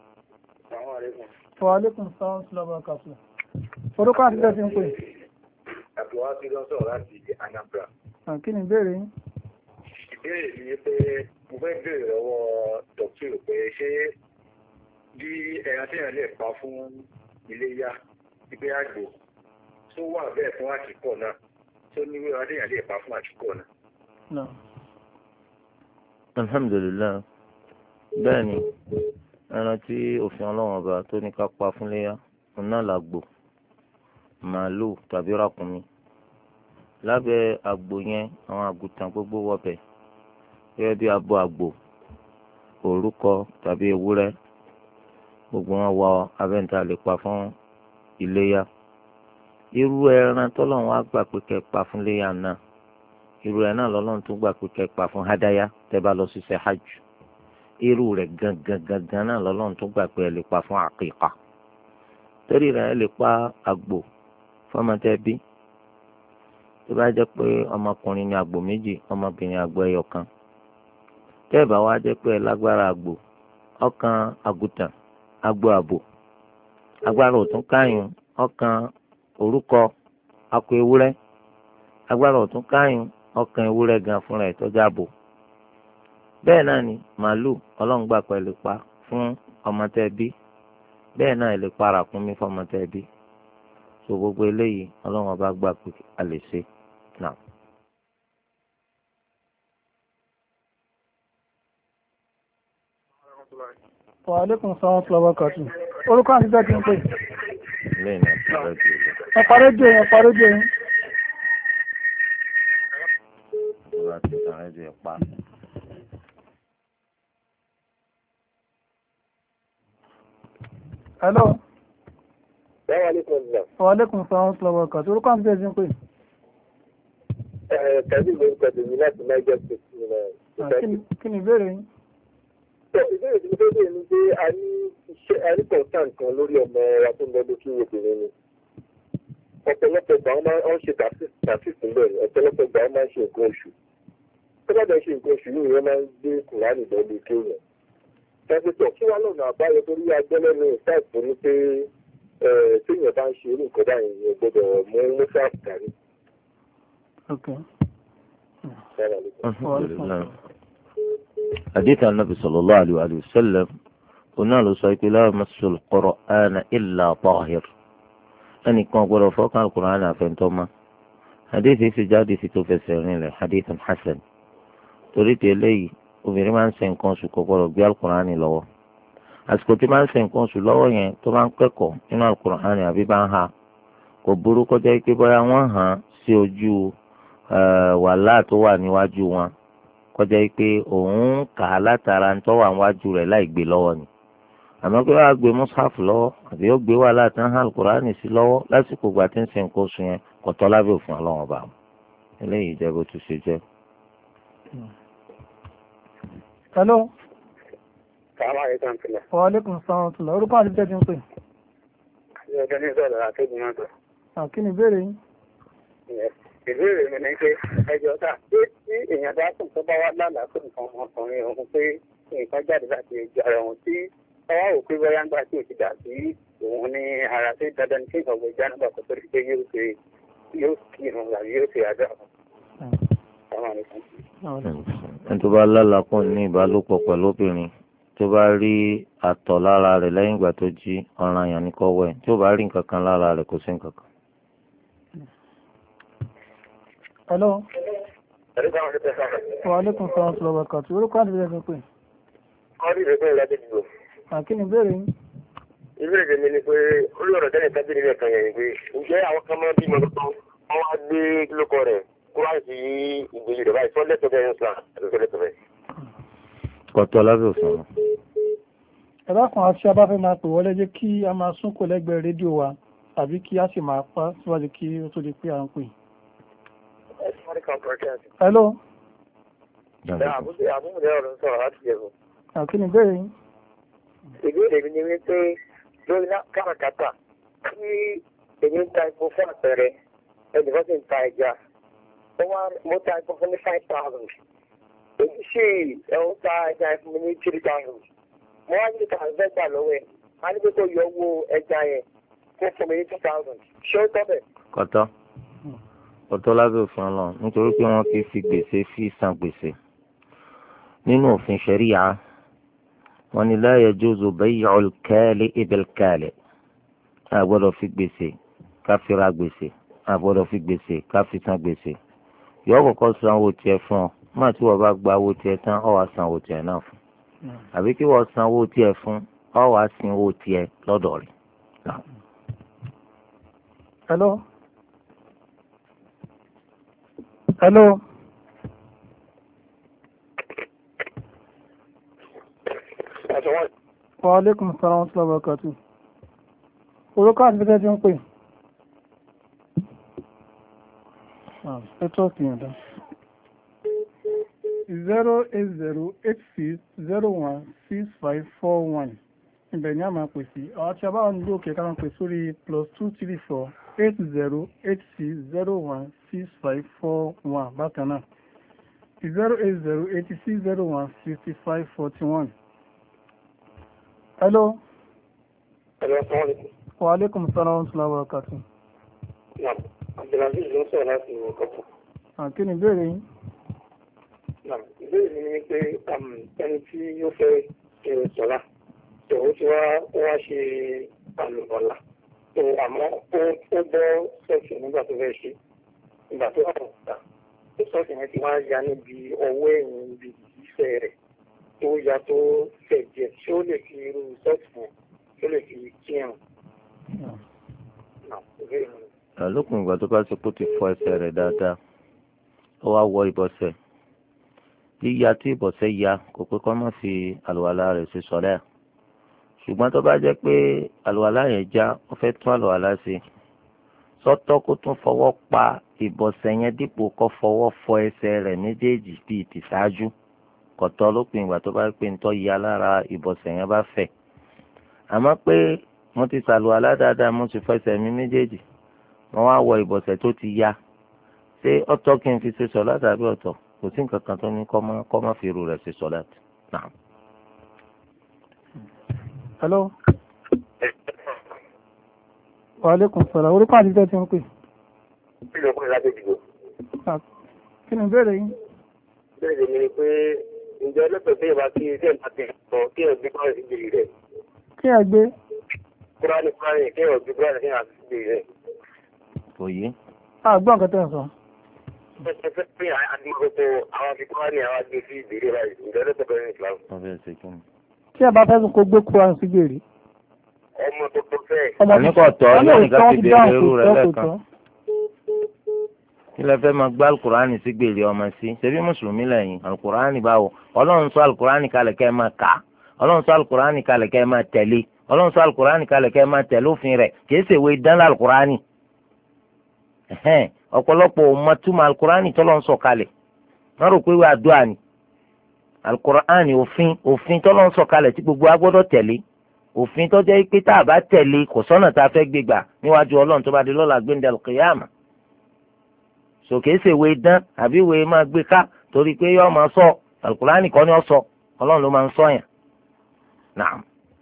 wa aleykum salaam wa rahmatullahi wa barakatuh. orúkọ àti bẹ́ẹ̀ ti ń pè. àbúrò wa ti lọ sọ̀rọ̀ láti Anambra. kí ni ìbéèrè yín. ìbéèrè mi ni pé mo fẹ́ béèrè lọ́wọ́ dọ́kítà pé ṣé bí ẹran tí èèyàn lè pa fún iléyá ìgbé àgbò tó wà bẹ́ẹ̀ fún àkíkọ̀ náà tó ní wíwá déèyàn lè pa fún àkíkọ̀ náà. alhamdulilayi bẹ́ẹ̀ ni ẹran tí òfin ọlọ́wọ́n ọba tó ní ká pa fún léyà òun náà làgbò màálù tàbí ràkúnmí lábẹ́ àgbò yẹn àwọn àgùntàn gbogbo wọbẹ̀ gẹ́gẹ́ bí abo àgbò òrúkọ tàbí ewúrẹ́ gbogbo wọn wọ abẹ́ǹtà lè pa fún iléyà irú ẹran tọ́lọ́run wá gbà pé kẹ́ pa fún iléyà náà irú ẹ̀ náà lọ́lọ́run tún gbà pé kẹ́ pa fún hádáyà tẹ́ bá lọ ṣiṣẹ́ hajj irú rẹ̀ gangan gangan náà lọ́lọ́run tún gbà pé ẹ lè pa fún àkíkà torí rẹ̀ ẹ lè pa àgbò fọmọtẹ́bí tó bá jẹ́ pé ọmọkùnrin ní àgbò méjì ọmọbìnrin àgbò ẹyọ kan tẹ́ ẹ bá wá jẹ́ pé ẹ lágbára àgbò ọkàn àgùtàn àgbò àbò agbára òtún káyùn ọkàn orúkọ akọ ewúrẹ́ agbára òtún káyùn ọkàn ewúrẹ́ gan fúnra ẹ̀ tọ́jú àbò bẹ́ẹ̀ náà ni màálù ọlọ́run gbà pẹ̀lú pa fún ọmọtẹ́bí bẹ́ẹ̀ náà ẹ lè pa ràkúnmí fún ọmọtẹ́bí so gbogbo eléyìí ọlọ́run ọba gbà pé a lè ṣe náà. Wa alaikum salaam wa barakatuh. Orúkọ àti bẹ́ẹ̀ tí ń pè. lẹ́yìn àti rẹ́díò yìí. Ẹ parí jẹ́ ẹ parí jẹ́ yín. ọ̀rọ̀ àti ìtàn rẹ́díò ẹ̀ pa. Hello. Wa alaikum salaam. Wa alaikum salaam wa barakatuh. Orúkọ àti bẹ́ẹ̀ tí ń pè. Ẹ tẹ̀lé ìwé ìpàdé mi láti Niger State. Kí ni ìbéèrè yín? Ìbéèrè tí mo fẹ́ bèèrè ni pé a ní iṣẹ́ a ní kọ̀ọ̀tàn kan lórí ọmọ wa tó ń lọ lókè obìnrin ni. Ọ̀pọ̀lọpọ̀ ìgbà wọn máa ń ṣe tàfíìsì bẹ́ẹ̀ ọ̀pọ̀lọpọ̀ ìgbà wọn máa ń ṣe nǹkan oṣù. Tó bá dẹ̀ ṣe nǹkan oṣù yìí wọ́n máa ń gbé Kùránì lọ lókè yẹn. Tẹ̀sítọ̀ kí wá lọ́nà àbáyọ torí agbẹ́lẹ́nu ìsáàpù ní pé téèyàn bá ń ṣe irú nǹkan báyìí yẹn gbọ́dọ̀ mú mọ́sáàpù kárí. حديث النبي صلى الله عليه وآله وسلم قلنا له سيكون لا يمس القرآن إلا طاهر أن يكون قرأ فوق القرآن فانتما حديث سجادي في تفسيرين حديث حسن تريد إليه obìnrin máa ń ṣe nǹkan oṣù kò gbọdọ̀ gbé alukur'ani lọ́wọ́ àsìkò tí máa ń ṣe nǹkan oṣù lọ́wọ́ yẹn tó máa ń kẹ́kọ̀ọ́ nínú alukur'ani àbí bá ń ha kò burú kọjá pé bóyá wọ́n hàn sí ojú wàhálà tó wà níwájú wọn kọjá pé òun kà á látara ń tọ́wọ́ àwájú rẹ̀ láì gbé lọ́wọ́ ni àmọ́ pé wàá gbé mùsàfù lọ́wọ́ àbí ó gbé wàhálà tán hàn alukur'ani sí lọ́wọ́ lásìkò gbà tí ń ṣe nǹkan oṣù yẹn kò tọ́ lábẹ́ òfin ọlọ́wọ́n bá eléyìí jẹ́ bó ti ṣe jẹ́. Hello. Assalamu alaikum tila. Wa alaikum salaam tila. Orúkọ àti bẹ́ẹ̀ tí ń pè. Ọjọ́ ní sọ̀rọ̀ àtẹ́gùn náà tọ̀. Kí ni ìbéèrè yín? Ìbéèrè mi ni pé ẹjọ́ ká pé tí èèyàn bá sùn tó bá wá lálàá fún nǹkan ọmọkùnrin òun pé nǹkan jáde láti ẹjọ́ ara òun tí ọwọ́ ò pé bóyá ń gbà tí ò ti dà sí òun ní ara tó dandan ní kí nǹkan gbé já nígbà tó tó rí pé yóò ṣe yóò kírun àbí yóò ṣe àdá. ẹni tó bá lálàpọ̀ ní ìbálòpọ̀ pẹ̀lú obìnrin tó bá rí àtọ̀ lára rẹ̀ lẹ́yìn ìgbà tó jí ọ̀ràn yàn ní kọ́wẹ́ tí ó bá rí nǹkan kan lára rẹ̀ kò sí nǹkan kan. Hello. Wa alaikum salaam wa barakatuh. Orúkọ àti bẹ́ẹ̀ tí ń pè. Kọ́rí rẹ̀ bẹ́ẹ̀ láti dìbò. Kí ni ìbéèrè yín? Ìbéèrè mi ni pé orí ọ̀rọ̀ tẹ́lẹ̀ tábìlì rẹ̀ kan yẹn ni pé ǹjẹ́ àwọn kan máa bí mọ́ lọ́tọ́ wọ́n wá gbé lóko rẹ̀ kó wá sí ìgbèjì rẹ̀ báyìí sọ́lẹ̀ tó bẹ́ẹ̀ ń sàn àti sọ́lẹ̀ tó bẹ́ẹ̀. kọ́tọ́ lábẹ́ òfin wọn. Ẹ̀rọ kan àti abáfẹ́ máa pè wọlé jẹ́ kí a máa sún kò lẹ́gbẹ̀ẹ́ rédíò wa tàbí kí a sì máa pa síwájú kí ó tó di pé à ń pè. Hello. Àbúrò ọ̀rọ̀ ń sọ̀rọ̀ láti yẹ̀wò. Kí ni ìbéèrè yín? Ìbéèrè mi ni wípé lórí káràkátà kí èmi ń ta epo fún àpẹẹrẹ ẹnìkan sì ń ta ẹja. Mo ta epo fún ní five thousand. Èyí sì ẹ̀hún ta ẹja fún mi ní three thousand. Mo wá níbi kan fẹ́ gbà lọ́wọ́ ẹ̀. A ní pé kó yọ owó ẹja yẹn kó fún mi ní two thousand. Ṣé ó tọ́ bẹ̀? kọ́tọ́ kọ́tọ́ lábẹ́ òfin ọlọ́run nítorí pé wọ́n ti fi gbèsè fi san gbèsè nínú òfin ṣẹ̀ríyà wọ́n ní la yajuzu bay'ul kali'i bil kali' a gbọ́dọ̀ fi gbèsè ká fi ra gbèsè a gbọ́dọ̀ fi gbèsè ká fi san gbèsè yọ kọ́kọ́ san owó tiẹ̀ fún ọ má tí wọ́n bá gba owó tiẹ̀ tán ọ̀ wá san owó tiẹ̀ náà fún àbí kí wọ́n san owó tiẹ̀ fún ọ̀ wá sin owó tiẹ̀ lọ́dọ̀ rẹ̀. hello hello. wa alaikum salaam wa rahmatullahi wa barakatuh. orúkọ àti bíkẹ́ tí ń pè. network yẹn dá. zero eight zero eight six zero one six five four one ibẹ̀ ni a máa pè sí. àwọn tí a bá wà nílò òkè ká máa pè sórí plus two three four eight zero eight six zero one six five four one bákan náà zero eight zero eight six zero one sixty five forty one. hello. Hello, assalamu alaikum. Wa alaikum salaam wa rahmatullahi wa barakatuh. Naam, Abdulaziz ló sọ̀rọ̀ láti Kọ́pù. Àkí ni ìbéèrè yín? Naam, ìbéèrè mi ni pé ẹni tí yóò fẹ́ ṣe sọ̀lá, tó ó ti wá ó wá ṣe àlùbọ̀là, tó àmọ́ ó bọ́ sọ́ọ̀sì nígbà tó fẹ́ ṣe, nígbà tó wà nígbà tó sọ́ọ̀sì yẹn ti wá ya níbi ọwọ́ ẹ̀yìn ibi ìṣẹ́ rẹ̀ tó ya tó fẹ̀ díẹ̀, ṣé ó lè fi irú sọ́ọ̀sì yẹn ṣé ó lè fi kírun? lókun ìgbà tó bá ṣe kó ti fọ ẹsẹ̀ rẹ̀ dáadáa ó wá wọ ìbọ̀sẹ̀ yíya tí ìbọ̀sẹ̀ ya kò pé kó má fi àlùwàlá rẹ̀ ṣe sọ̀lẹ́ ṣùgbọ́n tó bá jẹ́ pé àlùwàlá yẹn já ó fẹ́ tún àlùwàlá ṣe sọ́tọ̀ kó tún fọwọ́ pa ìbọ̀sẹ̀ yẹn dípò kó fọwọ́ fọ ẹsẹ̀ rẹ̀ méjèèjì bíi ti ṣáájú kò tọ́ lópin ìgbà tó bá pé ń tọ́ ya lára ìbọ̀sẹ̀ yẹn bá fẹ̀ àmọ́ pé mo ti ṣàlùwàlá dáadáa mo ti fẹsẹ̀ mi méjèèjì wọ́n wá wọ ìbọ̀sẹ̀ tó ti ya ṣé ọ̀tọ̀ kí n fi ṣe sọ̀lá tàbí ọ̀tọ̀ kò sí nǹkan kan tó ní kọ́ má fi irú rẹ̀ ṣe sọ̀lá náà. hello. wa alaikum salaam orúkọ àti tẹ́tí ń pè. kí ló kọ́ láti dìbò. kí ni ìbéèrè yín? ìbéèrè mi ni pé ǹjẹ́ ọlọ́pàá bí ìwà kí ilé ìgbà tẹ̀ sọ kí ẹ̀ gbé kọ́ọ̀sì gbèrè rẹ̀. kí ẹ gbé. kúránì kúránì kí ẹ̀ gbé kúránì kí ẹ̀ gbèrè rẹ̀. kò yé. a gbọ́ nǹkan tẹ́ ń sọ. ẹ fẹ́ pé àdìgbòkò àwọn akíkúránì àwọn agbè sí ìbéèrè báyìí ǹjẹ́ ọlọ́pàá bẹ̀rẹ̀ ìsìlámù. tí ẹ bá fẹ́ sùn kó gbé kúránì sí gbèrè. ọmọ tó tó fẹ́. ọmọ kò tọ́ lónìí ká ti béèrè irú rẹ̀ lẹ́ẹ̀kan. kí lẹ fẹ́ máa gbá alukur'ani sí gbèrè ọmọ sí ṣebí mùsùlùmí lẹ́yìn alukur'ani báwo ọlọ́run sọ alukur'ani kalẹ̀ kẹ́ ẹ máa kà ọlọ́run sọ alukur'ani kalẹ̀ kẹ́ ẹ máa tẹ̀lé ọlọ́run sọ alukur'ani kalẹ̀ kẹ́ ẹ máa tẹ̀lé òfin rẹ̀ kìí ṣe ìwé dán alukur'ani ọ̀pọ̀lọpọ̀ ọmọtúmọ̀ alukur'ani tọ́lọ́ ń sọ kalẹ̀ wọ́n rò pé ìwé àdúrà ni alukur'ani òfin òfin tọ́lọ́ ń sọ kalẹ̀ tí gbogbo wa gbọ́dọ̀ tẹ̀lé òfin tó jẹ́ pé tá a bá tẹ̀lé kò sọ́nà tá a fẹ́ gbégbà níwájú ọlọ́run tó bá di lọ́la gbẹ̀ndẹ̀ al-qiyama sòkè ṣe ìwé dán àbí ìwé máa gbé ká torí pé yọ máa sọ alukurani kọ́ ni ọ sọ ọlọ́run ló máa ń sọ yẹn. naam.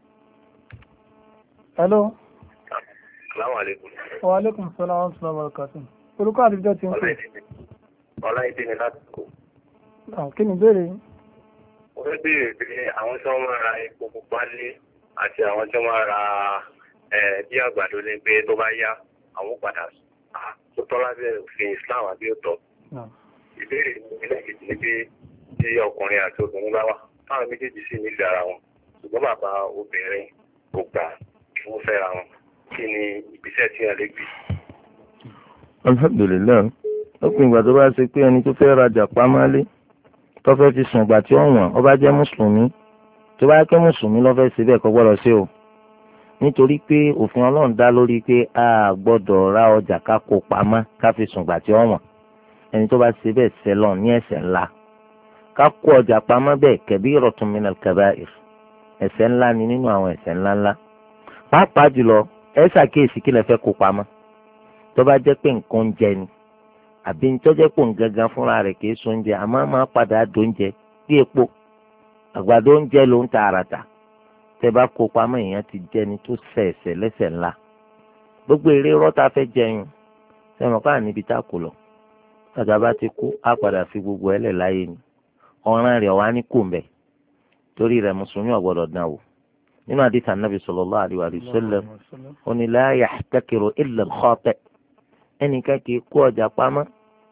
hello. salaamaleykum. wa aleykum salaam wa rahmatullahi wa barakatuh. orúkọ àdìjọ ti ń pè. ọláìdé ni láti kó. kí ni ìbéèrè yín? mo fẹ́ béèrè pé àwọn tí wọ́n máa ra epo pupa lé àti àwọn tí wọ́n máa ra bí àgbàdo lé pé tó bá yá àwọn padà sùn. tó tọ́ lábẹ́ òfin Islam àbí òtọ́. ìbéèrè ìpínlẹ̀ kejì ni pé tí ọkùnrin àti obìnrin bá wà táwọn méjèèjì sì nífẹ̀ẹ́ ara wọn ṣùgbọ́n bàbá obìnrin kò gbà kí wọ́n fẹ́ra wọn kí ni ìgbésẹ̀ tí wọ́n lè gbé. alhamdulilayi lópin ìgbà tó bá ṣe pé ẹni tó fẹ́ rajà pamálé tó fẹ́ fi sùn ìgbà tí ó wọ̀n ó bá jẹ́ mùsùlùmí tó bá yẹ kí mùsùlùmí ló fẹ́ ṣe bẹ́ẹ̀ kò gbọ́dọ̀ ṣe o nítorí pé òfin ọlọ́run dá lórí pé a gbọ́dọ̀ ra ọjà ká kó pamọ́ ká fi sùn gbà tí ó wọ̀n ẹni tó bá ṣe bẹ́ẹ̀ sẹ́lọ̀ ní ẹ̀ṣẹ̀ ńlá ká kó ọjà pamọ́ bẹ́ẹ̀ kabiratun minal kaba'ir ẹ̀ṣẹ̀ ńlá ni nínú àwọn ẹ̀ṣẹ̀ ńlá ńlá pàápàá jùlọ ẹ ṣàkíyèsí kí lẹ fẹ́ kó pamọ́ tó bá jẹ́ pé nǹkan oúnjẹ ni àbí ní tó jẹ́ pé nǹkan fúnra rẹ̀ kì í sun oúnjẹ àmọ́ máa padà dóúnjẹ bí epo àgbàdo oúnjẹ ló ń ta àràtà tẹ bá kó pamọ́ èèyàn ti jẹni tó ṣẹ̀ ẹ̀ṣẹ̀ lẹ́ṣẹ̀ ńlá gbogbo èrè rọ́ta fẹ́ jẹyìn sẹ́wọ̀n káà níbi tá kò lọ tàjà bá ti kú á padà fi gbogbo ẹlẹ̀ láyé ni ọ̀ràn rẹ̀ wá ní kòmbẹ̀ torí rẹ̀ mùsùlùmí ò gbọ́dọ̀ dán wò nínú àdìsá nàbì sallallahu alaihi wa sallam ó ní la yahtakiru illa al-khati' ẹnìkan kì í kó ọjà pamọ́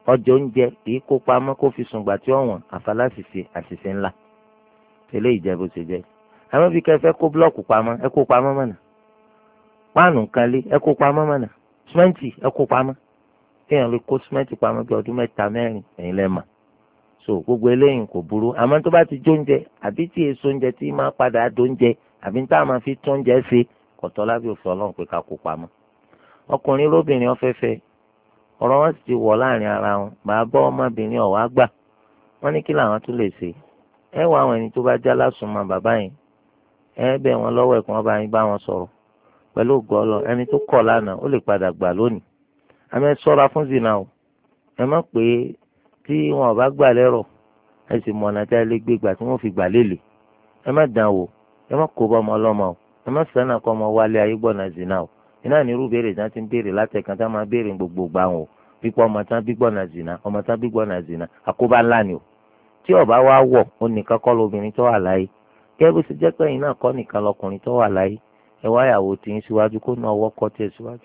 ọjọ́ oúnjẹ kìí kó pamọ́ kó fi sùn gbà tí ọ̀wọ́n àfàlásìsì àṣìṣe ńlá tẹ́lẹ̀ ìjẹ́bù ṣe jẹ́ àwọn bí kẹfẹ́ kó búlọ́ọ̀kù pamọ́ ẹ kó pamọ́ mọ́nà páànù kan lé ẹ kó pamọ́ mọ́nà símẹ́ǹtì ẹ kó pamọ́ kéèyàn lè kó símẹ́ǹtì pamọ́ bí ọdún mẹ́ta mẹ́rin ẹ̀yìn lẹ́ẹ̀mà so gbogbo eléyìí kò burú àmọ́ tó bá ti jóúnjẹ àbí tí èso oúnjẹ tí máa padà dóúnjẹ àbí tá a máa fi tún oúnjẹ ṣe kọ̀tọ́ lábẹ́ òfin ọlọ́run pé ká kó pamọ́ ọkùnrin lóbìnrin ọ̀fẹ́fẹ́ ọ̀rọ̀ wọn sì ti wọ̀ láàrin ara wọn bàbá ọmọbìnrin ọ̀wá gbà wọ́n ní kí làwọn tún lè ṣe ẹ wọ àwọn ẹni tó bá já lásùnmọ́ bàbá yẹn ẹ bẹ̀ wọ́n lọ́wọ́ ẹ̀kọ́ wọn bá yín bá wọn sọ̀rọ̀ pẹ̀lú ògbọ́lọ̀ ẹni tó kọ̀ lánàá ó lè padà gbà lónìí àmì ẹ ṣọ́ra fún zina o ẹ má pé tí wọn ò bá gbà lẹ́rọ̀ ẹ sì mọ̀ ọ̀nà tí a lè gbé gbà tí wọ́n fi gbà lélẹ̀ ẹ má dàn wò ẹ má kó bá ọmọ ọlọ́mọ o ẹ má sẹ́nà kọ́ ọmọ wálé ayé gbọ́nà zina o iná ní irú béèrè tí wọ́n ti ń béèrè látẹ̀kàn tá máa béèrè gbogbo gbà wọn o pípọ̀ ọmọ tán bí gbọ́nà zina ọmọ tán bí gbọ́nà zina àkóbá ńlá ni o tí ó bá wá wọ̀ ó nìkan kọ́ lóbìnrin tó wà láyé kẹ́ bó ṣe jẹ́ pé ẹ̀yin náà kọ́ nìkan lọkùnrin tó wà láyé ẹ wá ìyàwó tí ń síwájú kó náà ọwọ́ kọ́ tiẹ̀ síwájú.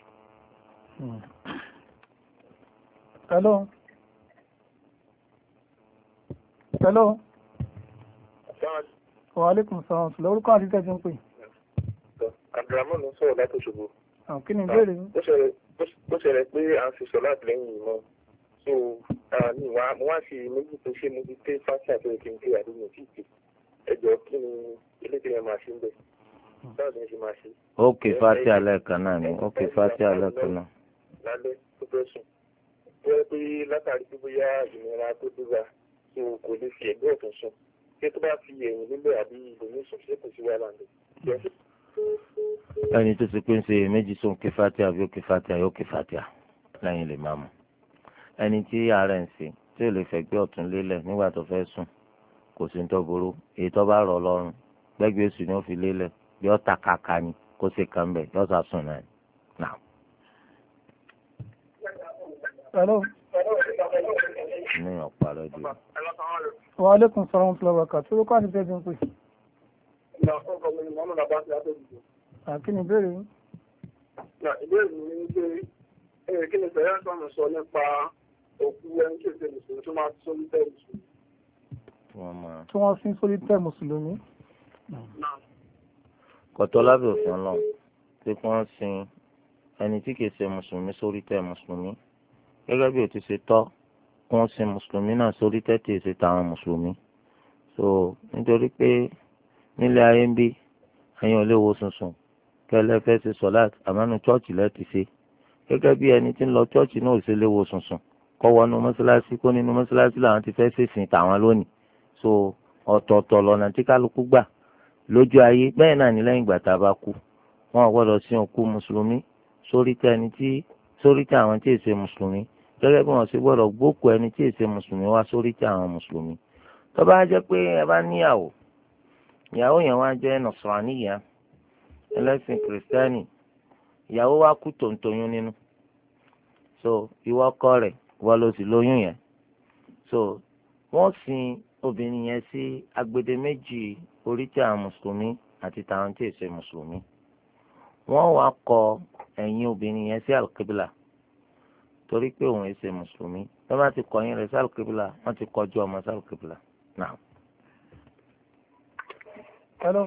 hello hello wa alaikum salaam lórúkọ àti tẹ́tí ń pè. Abdulrahman ló sọ̀rọ̀ láti Òṣogbo. kí ni ìbéèrè yín. ó ṣẹlẹ̀ pé à ń fi sọ láti lẹ́yìn ìmọ̀ so ní wa mo wá sí méjì tó ṣe mo ti tẹ́ fásitì àti òkè ń pè àdúgbò tí ì pè ẹjọ́ kí ni eléyìí yẹn máa ṣe ń bẹ̀ báwo ni ẹ ṣe máa ṣe. ókè fásitì alẹ́ kan náà ni ókè fásitì alẹ́ kan náà. lálẹ́ tó fẹ́ sùn ó yẹ pé látàrí pé bóyá ìnira tó dúra tó kò lè fi ẹgbẹ́ ọ̀tún sùn ṣé tó bá fi ẹ̀yìn nílẹ̀ àbí ìlú sùn ṣé kò sí wàhálà ń bẹ̀. ẹni tó ti pín ṣe méjì sóun ké fatia àbí òkè fatia yóò ké fatia lẹ́yìn lè máa mú ẹni tí àárẹ̀ ń ṣe tí ò lè fẹ̀gbẹ́ ọ̀tún lélẹ̀ nígbà tó fẹ́ sùn kò sí ní tó burú èyí tó bá rọ̀ lọ́rùn gbẹ́gbẹ́ oṣù ni ó fi lélẹ̀ bí ó ta kàkà ni kó ṣe kàn bẹ̀ yóò sá sùn náà nà. hello. ní ọ̀pá rẹ̀ di. wa alaikum salaam wa rahmatullahi tó lókọ́ àti tẹ́tí ń pè. kí ni ìbéèrè yín. ìbéèrè mi ni pé kí ni sẹ́yìn sọ̀rọ̀ sọ nípa òkú ẹni tí èsè mùsùlùmí tó máa sórí tẹ́ mùsùlùmí. tí wọ́n fi sórí tẹ́ mùsùlùmí. kọ̀tọ́ lábẹ́ òfin ọlọ́run pé kí wọ́n sin ẹni tí kìí ṣe mùsùlùmí sórí tẹ́ mùsùlùmí gẹ́gẹ́ bí ó ti ṣe tọ́ kí wọ́n sin mùsùlùmí náà sórí tẹ́ tí èsè tàwọn mùsùlùmí. so nítorí pé nílé ayé ń bí ẹ̀yin ò lè wo sùnsùn kẹlẹ́ fẹ́ ṣe sọ̀láàtì àmọ́nu chọ́ọ̀chì lẹ́ ti ṣe gẹ́gẹ́ bí ẹni tí ń lọ chọ́ọ̀chì náà ò ṣe lè wo sùnsùn kọ́ wọnú mọ́ṣáláṣí kó nínú mọ́ṣáláṣí làwọn ti fẹ́ ṣèsìn tàwọn lónìí so ọ̀tọ̀ọ̀tọ̀ lọ́nà tí kálukú gbà lójú ayé bẹ́ẹ̀ náà ní lẹ́yìn ìgbà tá a bá kú wọn ò gbọ́dọ̀ sin òkú mùsùlùmí sórí tẹ ẹni tí sórí tẹ àwọn tí èsè mùsùlùmí gẹ́gẹ́ bí wọ́n ṣe gbọ́dọ̀ gbókù ẹni tí èsè mùsùlùmí wá sórí tẹ àwọn mùsùlùmí tó bá jẹ́ pé ẹ bá níyàwó ìyàwó yẹn wá jẹ́ nọ̀sọ̀ràníyà ẹlẹ́sìn kìrìsìtẹ́nì ìyàwó wa kú tòǹtòyún nínú so ìwọ ọkọ rẹ̀ wọ́n ló sì lóyún yẹn so wọ́n sin obìnrin yẹn sí agbede méjì orí tí àwọn mùsùlùmí àti tàwọn tí èsè mùsùlùmí wọ́n wá kọ ẹ̀yìn obìnrin yẹn sí alkebila torí pé òun èsè mùsùlùmí tó bá ti kọ ẹ̀yìn rẹ̀ sí alkebila wọ́n ti kọjú ọmọ sí alkebila náà. hello.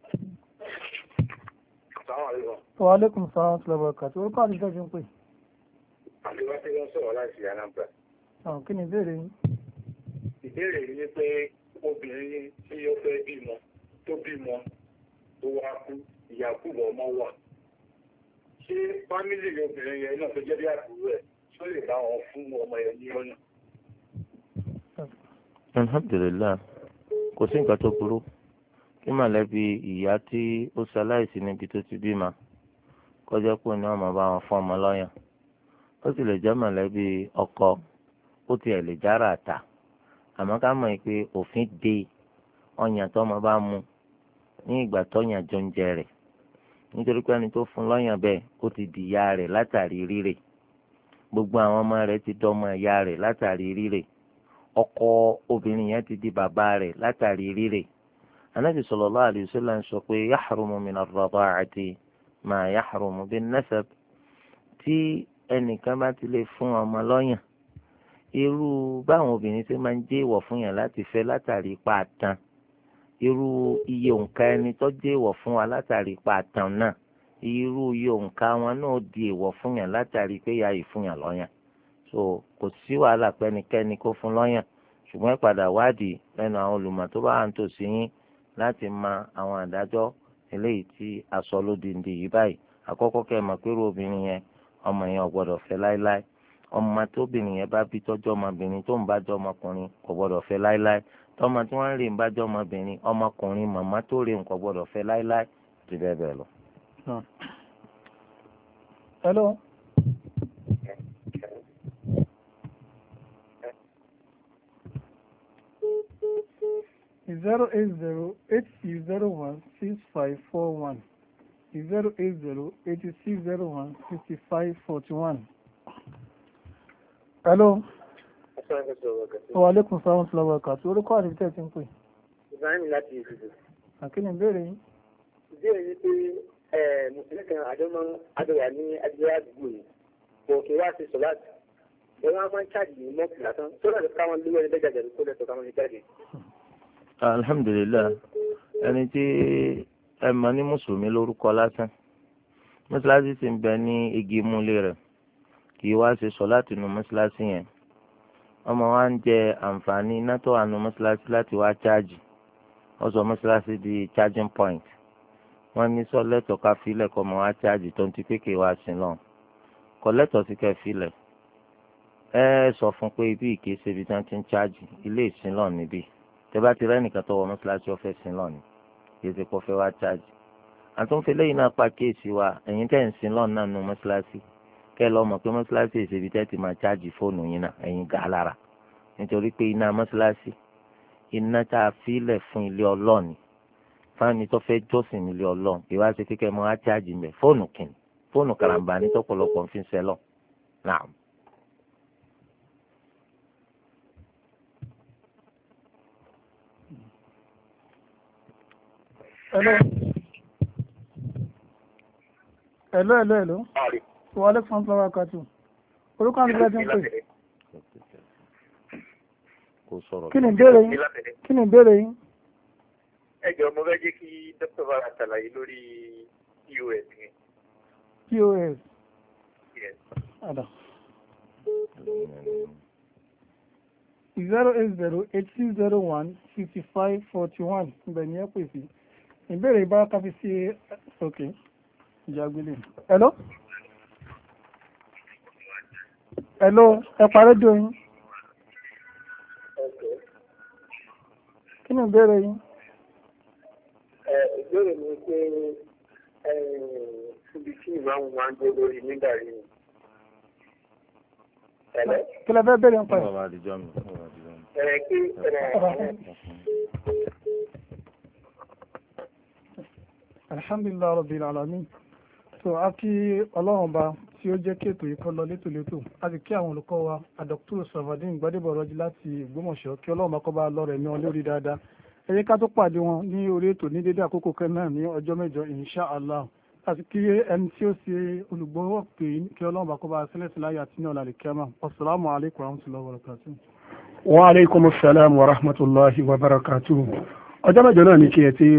wa alaikum salaam wa rahmatullahi wa barakatuh orúkọ àti tẹ́tí ń pè. àdúrà tí wọ́n sọ̀rọ̀ láti Anambra. kí ni ìbéèrè yín. ìbéèrè yìí ni pé obìnrin tí ó fẹ́ bímọ tó bímọ tó wá kú ìyàkúbọ ọmọ wà ṣé fámìlì obìnrin yẹn náà tó jẹ́ bí àbúrò ẹ̀ tó lè bá wọn fún ọmọ yẹn ní ọ̀nà. alhamdulilayi kò sí nǹkan tó burú kí mọ̀lẹ́bí ìyá tí ó ṣaláìsí níbi tó ti bímọ kọjá pé ní ọmọ bá wọn fún ọmọ lọ́yàn ó sì lè jẹ́ mọ̀lẹ́bí ọkọ ó tiẹ̀ lè jára àtà àmọ́ ká mọ̀ pé òfin de ọyàn tó ọmọ bá mu ní ìgbà tọ́yàn jọ ń jẹ rẹ̀ nítorí pé ẹni tó fún lọ́yàn bẹ́ẹ̀ ó ti di ìyá rẹ̀ látàrí rírè gbogbo àwọn ọmọ rẹ̀ ti dọ́mọ ìyá rẹ̀ látàrí rírè ọkọ obìnrin yẹn ti di bàbá rẹ̀ látàrí rírè anabi sallallahu alayhi wa sallam sọ pé yahrumu min ar-rada'ati ma yahrumu bin nasab tí ẹnìkan bá ti lè fún ọmọ lọ́yàn irú báwọn obìnrin ṣe máa ń jẹ́ ìwọ̀ fún yàn láti fẹ́ látàrí ipa àtàn irú iye òǹkà ẹni tó jẹ́ ìwọ̀ fún wa látàrí ipa àtàn náà irú iye òǹkà wọn náà di ìwọ̀ fún yàn látàrí pé ya ìfún yàn lọ́yàn so kò sí wàhálà pẹ́nikẹ́ni kó fún lọ́yàn ṣùgbọ́n ìpadà wádìí lẹ́nu àwọn olùmọ̀ tó bá wà nítòsí yín láti mọ àwọn àdájọ́ eléyìí tí a sọ lódìndí yìí báyìí àkọ́kọ́ kẹ́ ẹ mọ̀ pé irú obìnrin yẹn ọmọ yẹn ò gbọ́dọ̀ fẹ́ láéláé ọmọ tóbìnrin yẹn bá bí tọ́jú ọmọbìnrin tó ń bájọ́ ọmọkùnrin kò gbọ́dọ̀ fẹ́ láéláé tọ́mọ tí wọ́n ń rí ń bájọ́ ọmọbìnrin ọmọkùnrin màmá tó rí ń kò gbọ́dọ̀ fẹ́ láéláé ti bẹ́ẹ̀ bẹ́ẹ̀ lọ. Hello. zero eight zero eight six zero one six five four one zero eight zero eight six zero one six five forty one. Hello. Wa alaikum salaam wa barakatuh. Orúkọ àti tẹ́ ti ń pè. Ibrahim láti ìdìbò. Àkínní ìbéèrè yín. Ìbéèrè yìí pé mùsùlùmí kan àjọmọ́ àjọyà ní adúlé àdúgbò yìí. Kò kí wá sí sọ̀láàtì. Ẹ̀rọ á máa ń ṣáàjì ní mọ́ọ̀kì lásán. Sọ́dọ̀ àti káwọn lówó ẹni lẹ́jà jẹ̀rù kó lẹ́sọ̀ káwọn lè jáde. Alhamdulillah ẹni tí ẹ mọ̀ ní mùsùlùmí lórúkọ lásán mọ́ṣáláṣí sì ń bẹ ní igi múlẹ̀ rẹ̀ kì í wá ṣe sọ̀láàtì nínú mọ́ṣáláṣí yẹn ọmọ wa ń jẹ àǹfààní iná tó wà nínú mọ́ṣáláṣí láti wá cháàjì ó sọ mọ́ṣáláṣí di charging point wọ́n ní sọ lẹ́tọ̀ọ́ ká filẹ̀ kọ́ ọmọ wa cháàjì tó ń ti kéèké wá sí lọ́n kọ́ lẹ́tọ̀ọ́ sí kẹ́ filẹ̀ ẹ sọ fún pé ibi ìkéṣe ibi tí wọ́n ti ń cháàjì ilé ìsìn lọ́n níbí tẹ́bá ti rẹ́ nìkan tó wọ mọ́ṣáláṣí ọ̀fẹ́ sin lọ́ọ̀ni kì í ṣe kó fẹ́ wá chájì àtúnfẹ́ lẹ́yìn náà pa kéèsì wa ẹ̀yin tẹ́ ń sin lọ́ọ̀nù náà nu mọ́ṣáláṣí kẹ́ ẹ lọ́ mọ̀ pé mọ́ṣáláṣí èsè ibi tẹ́ ti máa chájì fóònù yín náà ẹ̀yin gà á lára nítorí pé iná mọ́ṣáláṣí iná tá a fílẹ̀ fún ilé ọlọ́ọ̀ni fáwọn tó fẹ́ jọ́sìn ilé ọlọ́ọ̀n kì í wá ṣe kíkẹ́ mọ́ wá chájì mẹ́ fóònù kìnnì fóònù karambà ní tọ́pọ̀lọpọ̀ fi ń sẹ́lọ̀ náà. Hello. Hello, hello, hello. Wa alaikum salaam wa barakatuh. Orúkọ àti ìgbà tí ń pè. Kí ni ìbéèrè yín? Kí ni ìbéèrè yín? Ẹ jọ̀ọ́ mo fẹ́ jẹ́ kí dókítà bá ṣàlàyé lórí P O S yẹn. P O S. Yes. Ada. zero eight zero eight six zero one fifty five forty one ibẹ̀ ni ẹ pè sí. Ìbéèrè ìbára ká fi sí òkè ìjàgbélé. Hello. Hello, ẹ parí dùn yín. Kí ni ìbéèrè yín? Ìbéèrè mi pé ibi tí ìmáàmù máa ń dé lórí nígbà yìí. Kí lẹ fẹ́ bẹ̀rẹ̀ ń pa ẹ̀? Kí Alhamdulillah Rabbil Alamin. So a kí ọlọ́run ba tí ó jẹ́ kí ètò yìí kó lọ létòlétò a sì kí àwọn olùkọ́ wa Dr. Sharafdeen Gbadebo Raji láti Ògbómọ̀ṣọ́ kí ọlọ́run bá kọ́ bá lọ́rẹ̀ ní olórí dáadáa ẹ jẹ́ ká tó pàdé wọn ní orí ètò ní dédé àkókò kan náà ní ọjọ́ mẹ́jọ insha Allah àti kí ẹni tí ó ṣe olùgbọ́wọ́ pé kí ọlọ́run bá kọ́ bá sílẹ̀ sí láyé àti ní ọ̀la lè kíámà. Assalamu alaikum warahmatullahi wabarakatuh. Wa alaikum assalam wa rahmatullahi wa barakatuh. Ọjọ́ mẹ́jọ náà ní kí ẹ ti